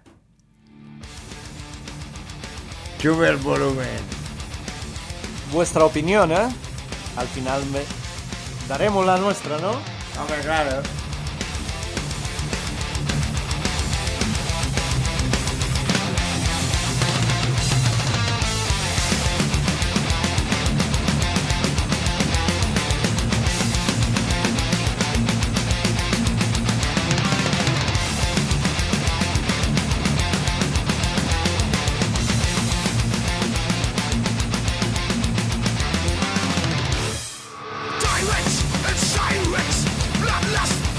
Sube el volumen. Vuestra opinión, ¿eh? Al final me daremos la nuestra, ¿no? Hombre, claro. Tyrants and sirens, bloodlust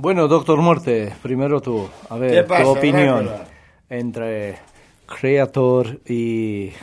Bueno, Doctor Muerte, primero tú. A ver, ¿Qué pasa, tu opinión Drácula? entre Creator y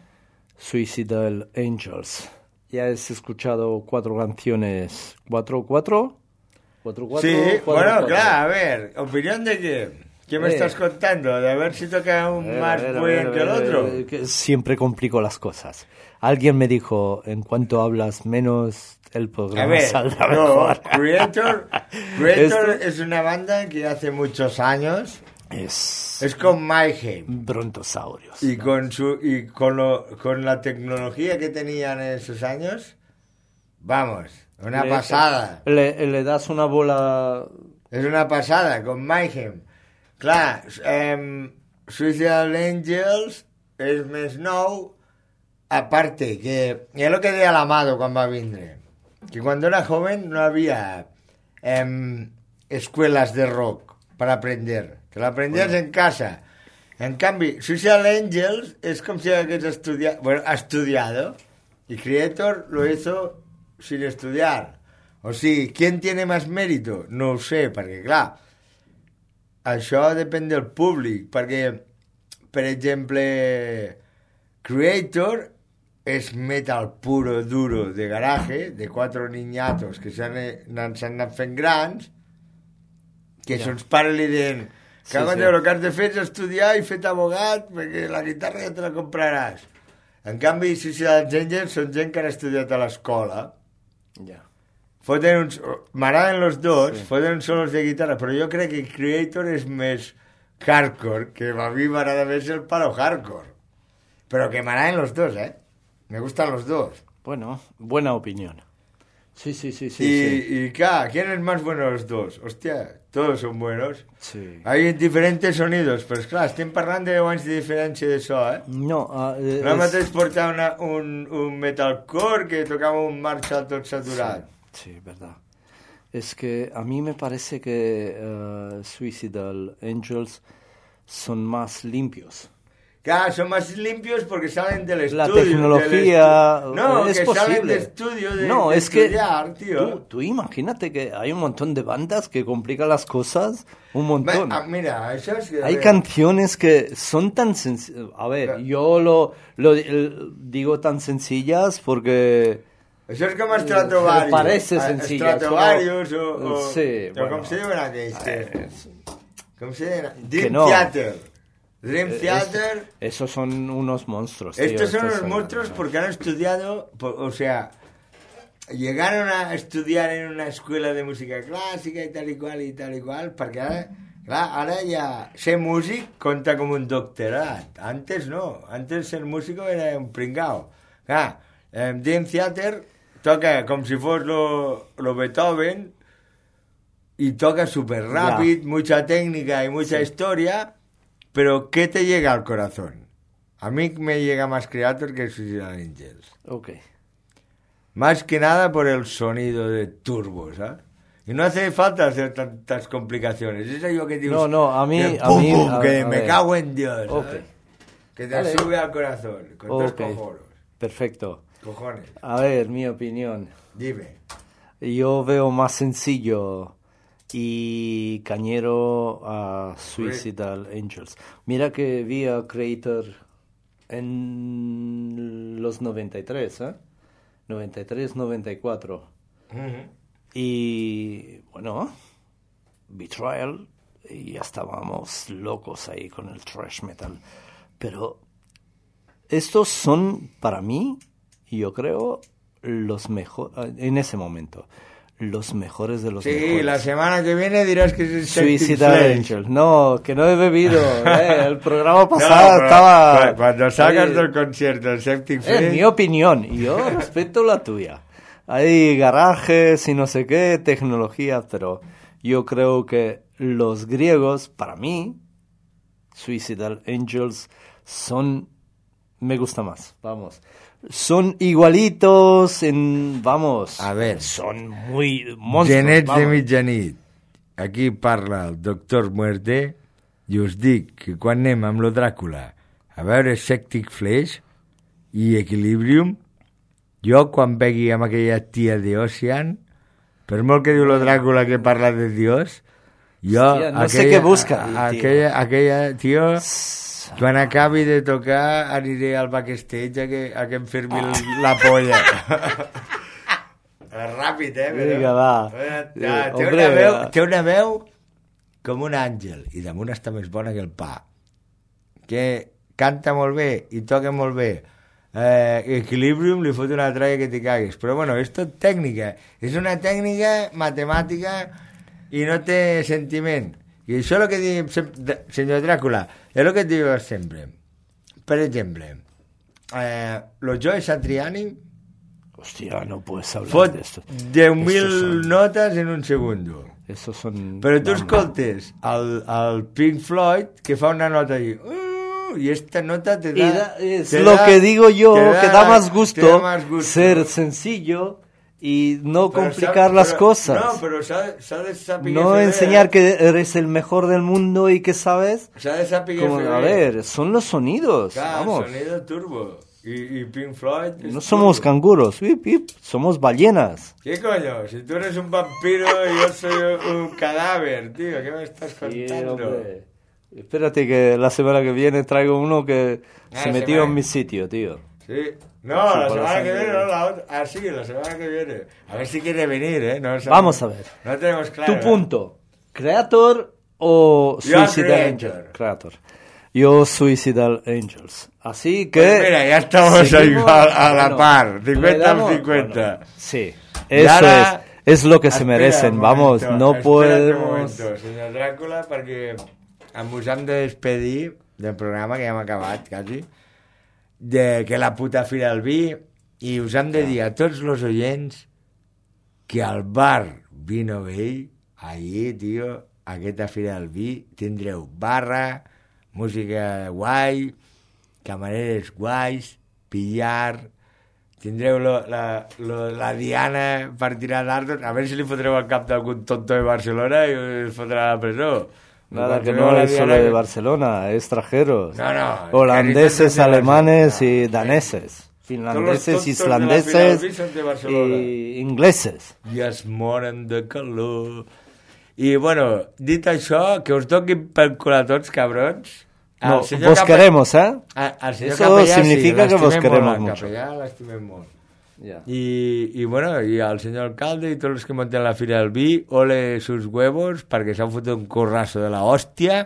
Suicidal Angels. Ya has escuchado cuatro canciones. ¿Cuatro, cuatro? ¿Cuatro, cuatro? Sí, cuatro, bueno, cuatro. claro, a ver, ¿opinión de qué? ¿Qué me Eh. estás contando? ¿De a ver si toca un A ver, más a ver, a buen ver, que el a ver, otro? a ver, que siempre complico las cosas. Alguien me dijo, en cuanto hablas menos, el A programa ver, saldrá no, mejor. Creator, Creator Esto- es una banda que hace muchos años Es, es con Mayhem Brontosaurios. y con su y con lo, con la tecnología que tenían en esos años, vamos, una Le- pasada. Le, le das una bola... Es una pasada, con Mayhem. Clar, eh, Suicidal Angels és més nou, aparte que, es lo que deia l'Amado quan va vindre, que cuando era joven no había eh, escuelas de rock para aprender, te lo aprendías en casa. En cambio, Suicidal Angels es como si hagués estudiado, bueno, ha estudiado, y Creator lo hizo sin estudiar. O sigui, ¿quién tiene más mérito? No ho sé, perquè, clar, això depèn del públic, perquè, per exemple, Creator és metal puro, duro, de garaje, de quatre niñatos que s'han s'han anat fent grans, que ja. Sons pares li diuen, cago en sí. Déu, el que has de fer és estudiar i fet abogat, perquè la guitarra ja te la compraràs. En canvi, si si els Angels són gent que han estudiat a l'escola, Ya. foten uns... M'agraden los dos, sí. Foten uns solos de guitarra, però jo crec que Creator és més hardcore, que a mi m'agrada més el palo hardcore. Però que m'agraden los dos, eh? Me gustan los dos. Bueno, buena opinión. Sí, sí, sí, sí. y, sí. y claro, ¿quién es más bueno de los dos? Hostia, todos son buenos. Sí. Hay diferentes sonidos, però esclar, estem parlant de deu anys de diferència d'això, eh? No, ah, eh, No es- mateix portar una, un, un metalcore que tocava un Marshall tot saturat. Sí, verdad. Es que a mí me parece que eh, Suicidal Angels son más limpios. Claro, son más limpios porque salen del estudio. La tecnología del estu- no, es que salen posible. de estudio, de, no, de es que estudiar, tío. Tú, tú imagínate que hay un montón de bandas que complican las cosas un montón. Va, ah, mira, eso es que... a Hay ver, canciones que son tan sencillas. A ver, Claro. yo lo, lo el- digo tan sencillas porque... Això és com Stratovarius. Parece Ah, sencilla, Stratovarius como- o, o... Sí, o bueno. com se diuen aquells? Que, Eh, com se diuen? que Dream no. Theater. Dream Eh, Theater... Esos son unos monstruos. tío, Estos son estos los monstruos porque han estudiado, po- o sea, llegaron a estudiar en una escuela de música clásica y tal y cual y tal y cual, porque ahora, clar, ahora ya ser músic cuenta como un doctorat. Antes no, antes ser músico era un pringao. Clar, eh, Dream Theater toca com si fos lo, lo Beethoven y toca súper rápido, mucha técnica y mucha historia, pero ¿qué te llega al corazón? A mí me llega más Creator que Suicidal Angels. Ok. Más que nada por el sonido de turbo, ¿sabes? Y no hace falta hacer tantas complicaciones. Es eso que digo. No, no, a mí- que a pum, mí- pum, a- que a me ver. cago en Dios. ¿sabes? Ok. Que te Vale. sube al corazón. Con dos Ok. cojones. Perfecto. Cojones. A ver, mi opinión. Dime. Yo veo más sencillo y cañero a Suicidal Angels. Mira que vi a Creator en los noventa y tres, ¿eh? noventa y tres, noventa y cuatro. Y bueno, Betrayal, y ya estábamos locos ahí con el thrash metal. Pero estos son, para mí, yo creo, los mejores, en ese momento, los mejores de los Sí, mejores. la semana que viene dirás que es el Celtic Suicidal Flash. Angels. No, que no he bebido. eh, el programa No, pasado pero estaba... cu- Cuando salgas Ahí- del concierto del Septic Es Flash, mi opinión y yo respeto la tuya. Hay garajes y no sé qué, tecnología, pero yo creo que los griegos, para mí, Suicidal Angels, son... Me gusta más, vamos. Son igualitos en... Vamos. A ver. Son muy monstruos. Genets de vamos. mitjanit. Aquí parla el doctor Muerte i us dic que quan anem amb lo Dràcula a veure Septic Flesh i Equilibrium, jo quan vegui amb aquella tia d'Ocean, per molt que diu lo Dràcula que parla de Dios, Jo, Hòstia, no sé què busca, a- tio. aquella, aquella, tio, quan acabi de tocar aniré al backstage a que, a que em firmi el- la polla. És ràpid, eh? Però... Vinga, va. Eh, ja, té, Hombre, una veu, va. té una veu com un àngel i damunt està més bona que el pa. Que canta molt bé i toca molt bé. Eh, Equilibrium li fot una tralla que t'hi cagues. Però bueno, és tot tècnica. És una tècnica matemàtica i no té sentiment. I això és el que diu sem- de- senyor Dràcula, és el que et diu sempre. Per exemple, eh, lo Joe Satriani Hostia, no puedes hablar fot de esto. deu mil Estos son- notes en un segundo. Esos son... Però tu vamos. escoltes el, el Pink Floyd que fa una nota allí uh, y esta nota te da... Y da- es te lo da- que digo yo, te que da- da más te gusto, da más gusto. ser sencillo y no Pero complicar sa- las pero- cosas. No, pero s'ha s'ha de saber No fer bé, enseñar eh? que eres el mejor del mundo y que sabes. S'ha de saber Como, fer a bé. ver, son los sonidos. Clar, Vamos. sonido turbo. Y, y Pink Floyd... es No somos turbo. canguros, ip, ip, somos ballenas. ¿Qué coño? Si tú eres un vampiro y yo soy un cadáver, tío. ¿Qué me estás contando? Espérate que la semana que viene traigo uno que Ah, se metió semana- en mi sitio, tío. Sí. No, la por la semana que sangre. viene, no, la otra. Ah, sí, la semana que viene. A ver si quiere venir, ¿eh? No, sabemos- Vamos a ver. No tenemos claro. Tu punto, ¿Creator o Yo Suicidal Creator. Angels? Creator. Yo Suicidal Angels. Así que... Pues mira, ya estamos seguimos- ahí a, a la bueno, par. le cincuenta damos- al cincuenta. bueno, sí, Y eso ahora- es. Es lo que se Espera merecen. un Vamos, momento, no espera un podemos... momento, senyor Dràcula, perquè ens hem de despedir del programa, que ja hem acabat, quasi, de que la puta fira del vi, i us hem de dir a tots els oients que al bar Vino Vell, ahir, tio, aquesta fira del vi, tindreu barra, música guai, camareres guais, pillar, tindreu lo, la, lo, la diana per tirar dardos, a veure si li fotreu al cap d'algun tonto de Barcelona i us fotrà a la presó. Nada, que Perquè no la es solo diana- de Barcelona, es extranjeros. No, no. Holandeses, casi todos de alemanes Barcelona. y daneses. Todos los Finlandeses, tontos de la fila del islandeses vi són de Barcelona. y ingleses. I es moren de calor. I, bueno, dit això, que us toquin pel cul a tots, cabrons. No, El senyor vos Capa- queremos, ¿eh? a- al senyor Eso Capellà, significa que vos l'estimem queremos molt, al mucho. Capellà l'estimem molt. Ya. I, i bueno, i al senyor alcalde i tots els que munten la fira del vi, ole sus huevos, perquè s'han fotut un currasso de la hòstia,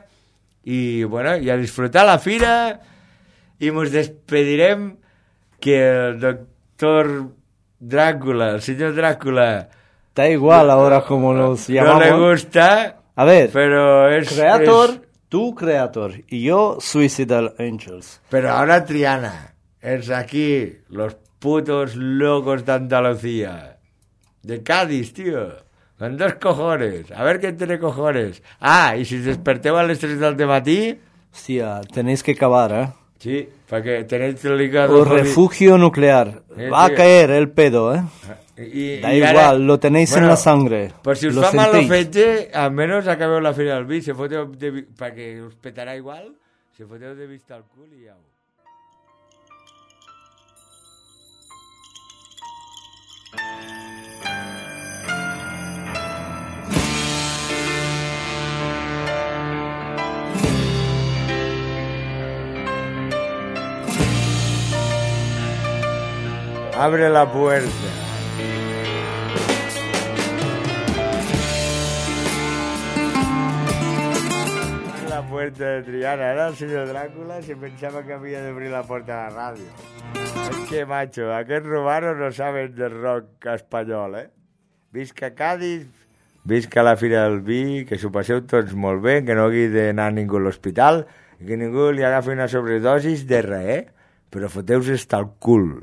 i bueno, i a disfrutar la fira, i mos despedirem que el doctor Dràcula, el senyor Dràcula, Da igual ahora como nos no llamamos. le gusta, A ver, pero es... Creator, es- tú Creator y yo Suicidal Angels. pero ahora Triana, es aquí, los putos locos de Andalucía, de Cádiz, tío. Con dos cojones. A ver quién tiene cojones. Ah, y si os desperteu a les tres del matí, Hostia, tenéis que cavar, ¿eh? sí, porque tenéis el hígado O jodido. refugio nuclear. Sí, Va a sí. caer el pedo, ¿eh? Y- Da y igual, ara- lo tenéis en bueno, la sangre. Pues si us Lo fa mal sentéis. l'ofetge, almenys acabeu la fira del vi. Si foteu de, vi- perquè us petarà igual, si foteu de vista al cul i ja ho. Abre la puerta. Abre la puerta de Triana. Era el senyor Dràcula se pensava que havia d'obrir la porta de la ràdio. És que, macho, aquests romanos no saben de rock espanyol, eh? Visca Cádiz, visca la Fira del Vi, que s'ho passeu tots molt bé, que no hagi d'anar ningú a l'hospital, i que ningú li agafi una sobredosis de res, eh? Però foteu-vos hasta el cul.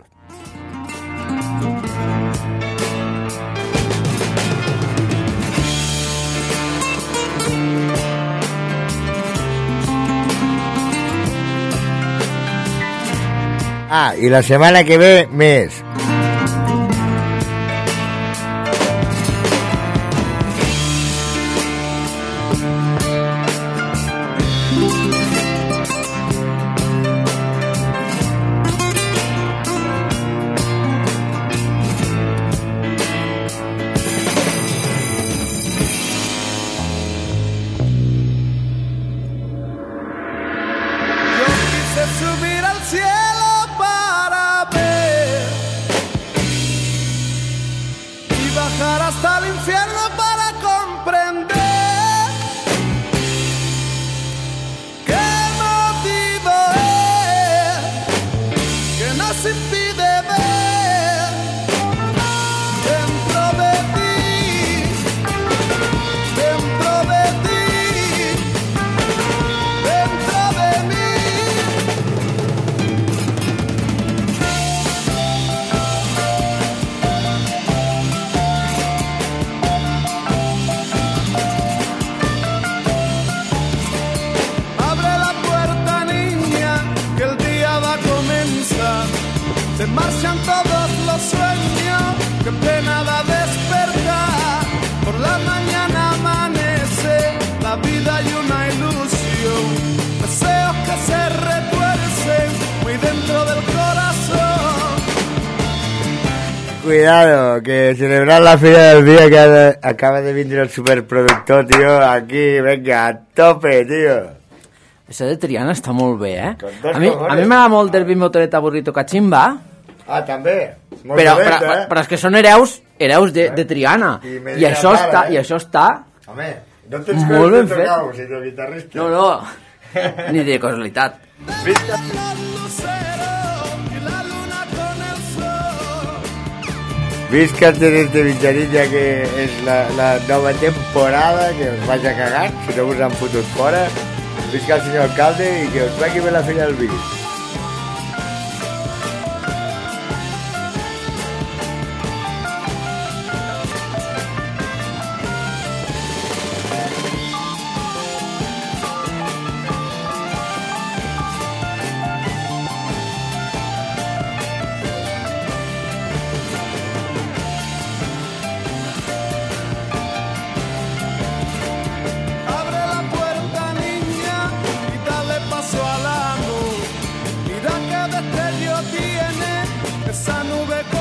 Ah, i la setmana que ve, més. nos impide ver dentro de ti, dentro de ti, dentro de mí. Abre la puerta, niña, que el día va a comenzar. Se marchan todos los sueños, que pena da despertar. Por la mañana amanece la vida y una ilusión. Deseos que se retuercen muy dentro del corazón. Cuidado, que celebrar la Fira del Vi que acaba de venir el superproductor, tío. Aquí, venga, a tope, tío. Això de Triana està molt bé, eh? Con dos A mi, cojones. a mi m'agrada molt el Bimbotoreta Burrito Cachimba, Ah, també. Molt però, dolent, però, eh? però és que són hereus, hereus de, de Triana. I I, Medina això Para, està, eh? I això està... Home, no tens Molt coses ben de fet. tocar, si ets guitarrista. No, no, ni de casualitat. Vista. Los luceros y la luna con el sol. Visca tener de mitjanilla, que és la, la nova temporada, que us vaig a cagar, si no us han fotut fora. Visca el senyor alcalde i que us vagi bé la Fira del Vi. Abre la puerta, niña, y dale paso al amor. Mira que destello tiene esa nube con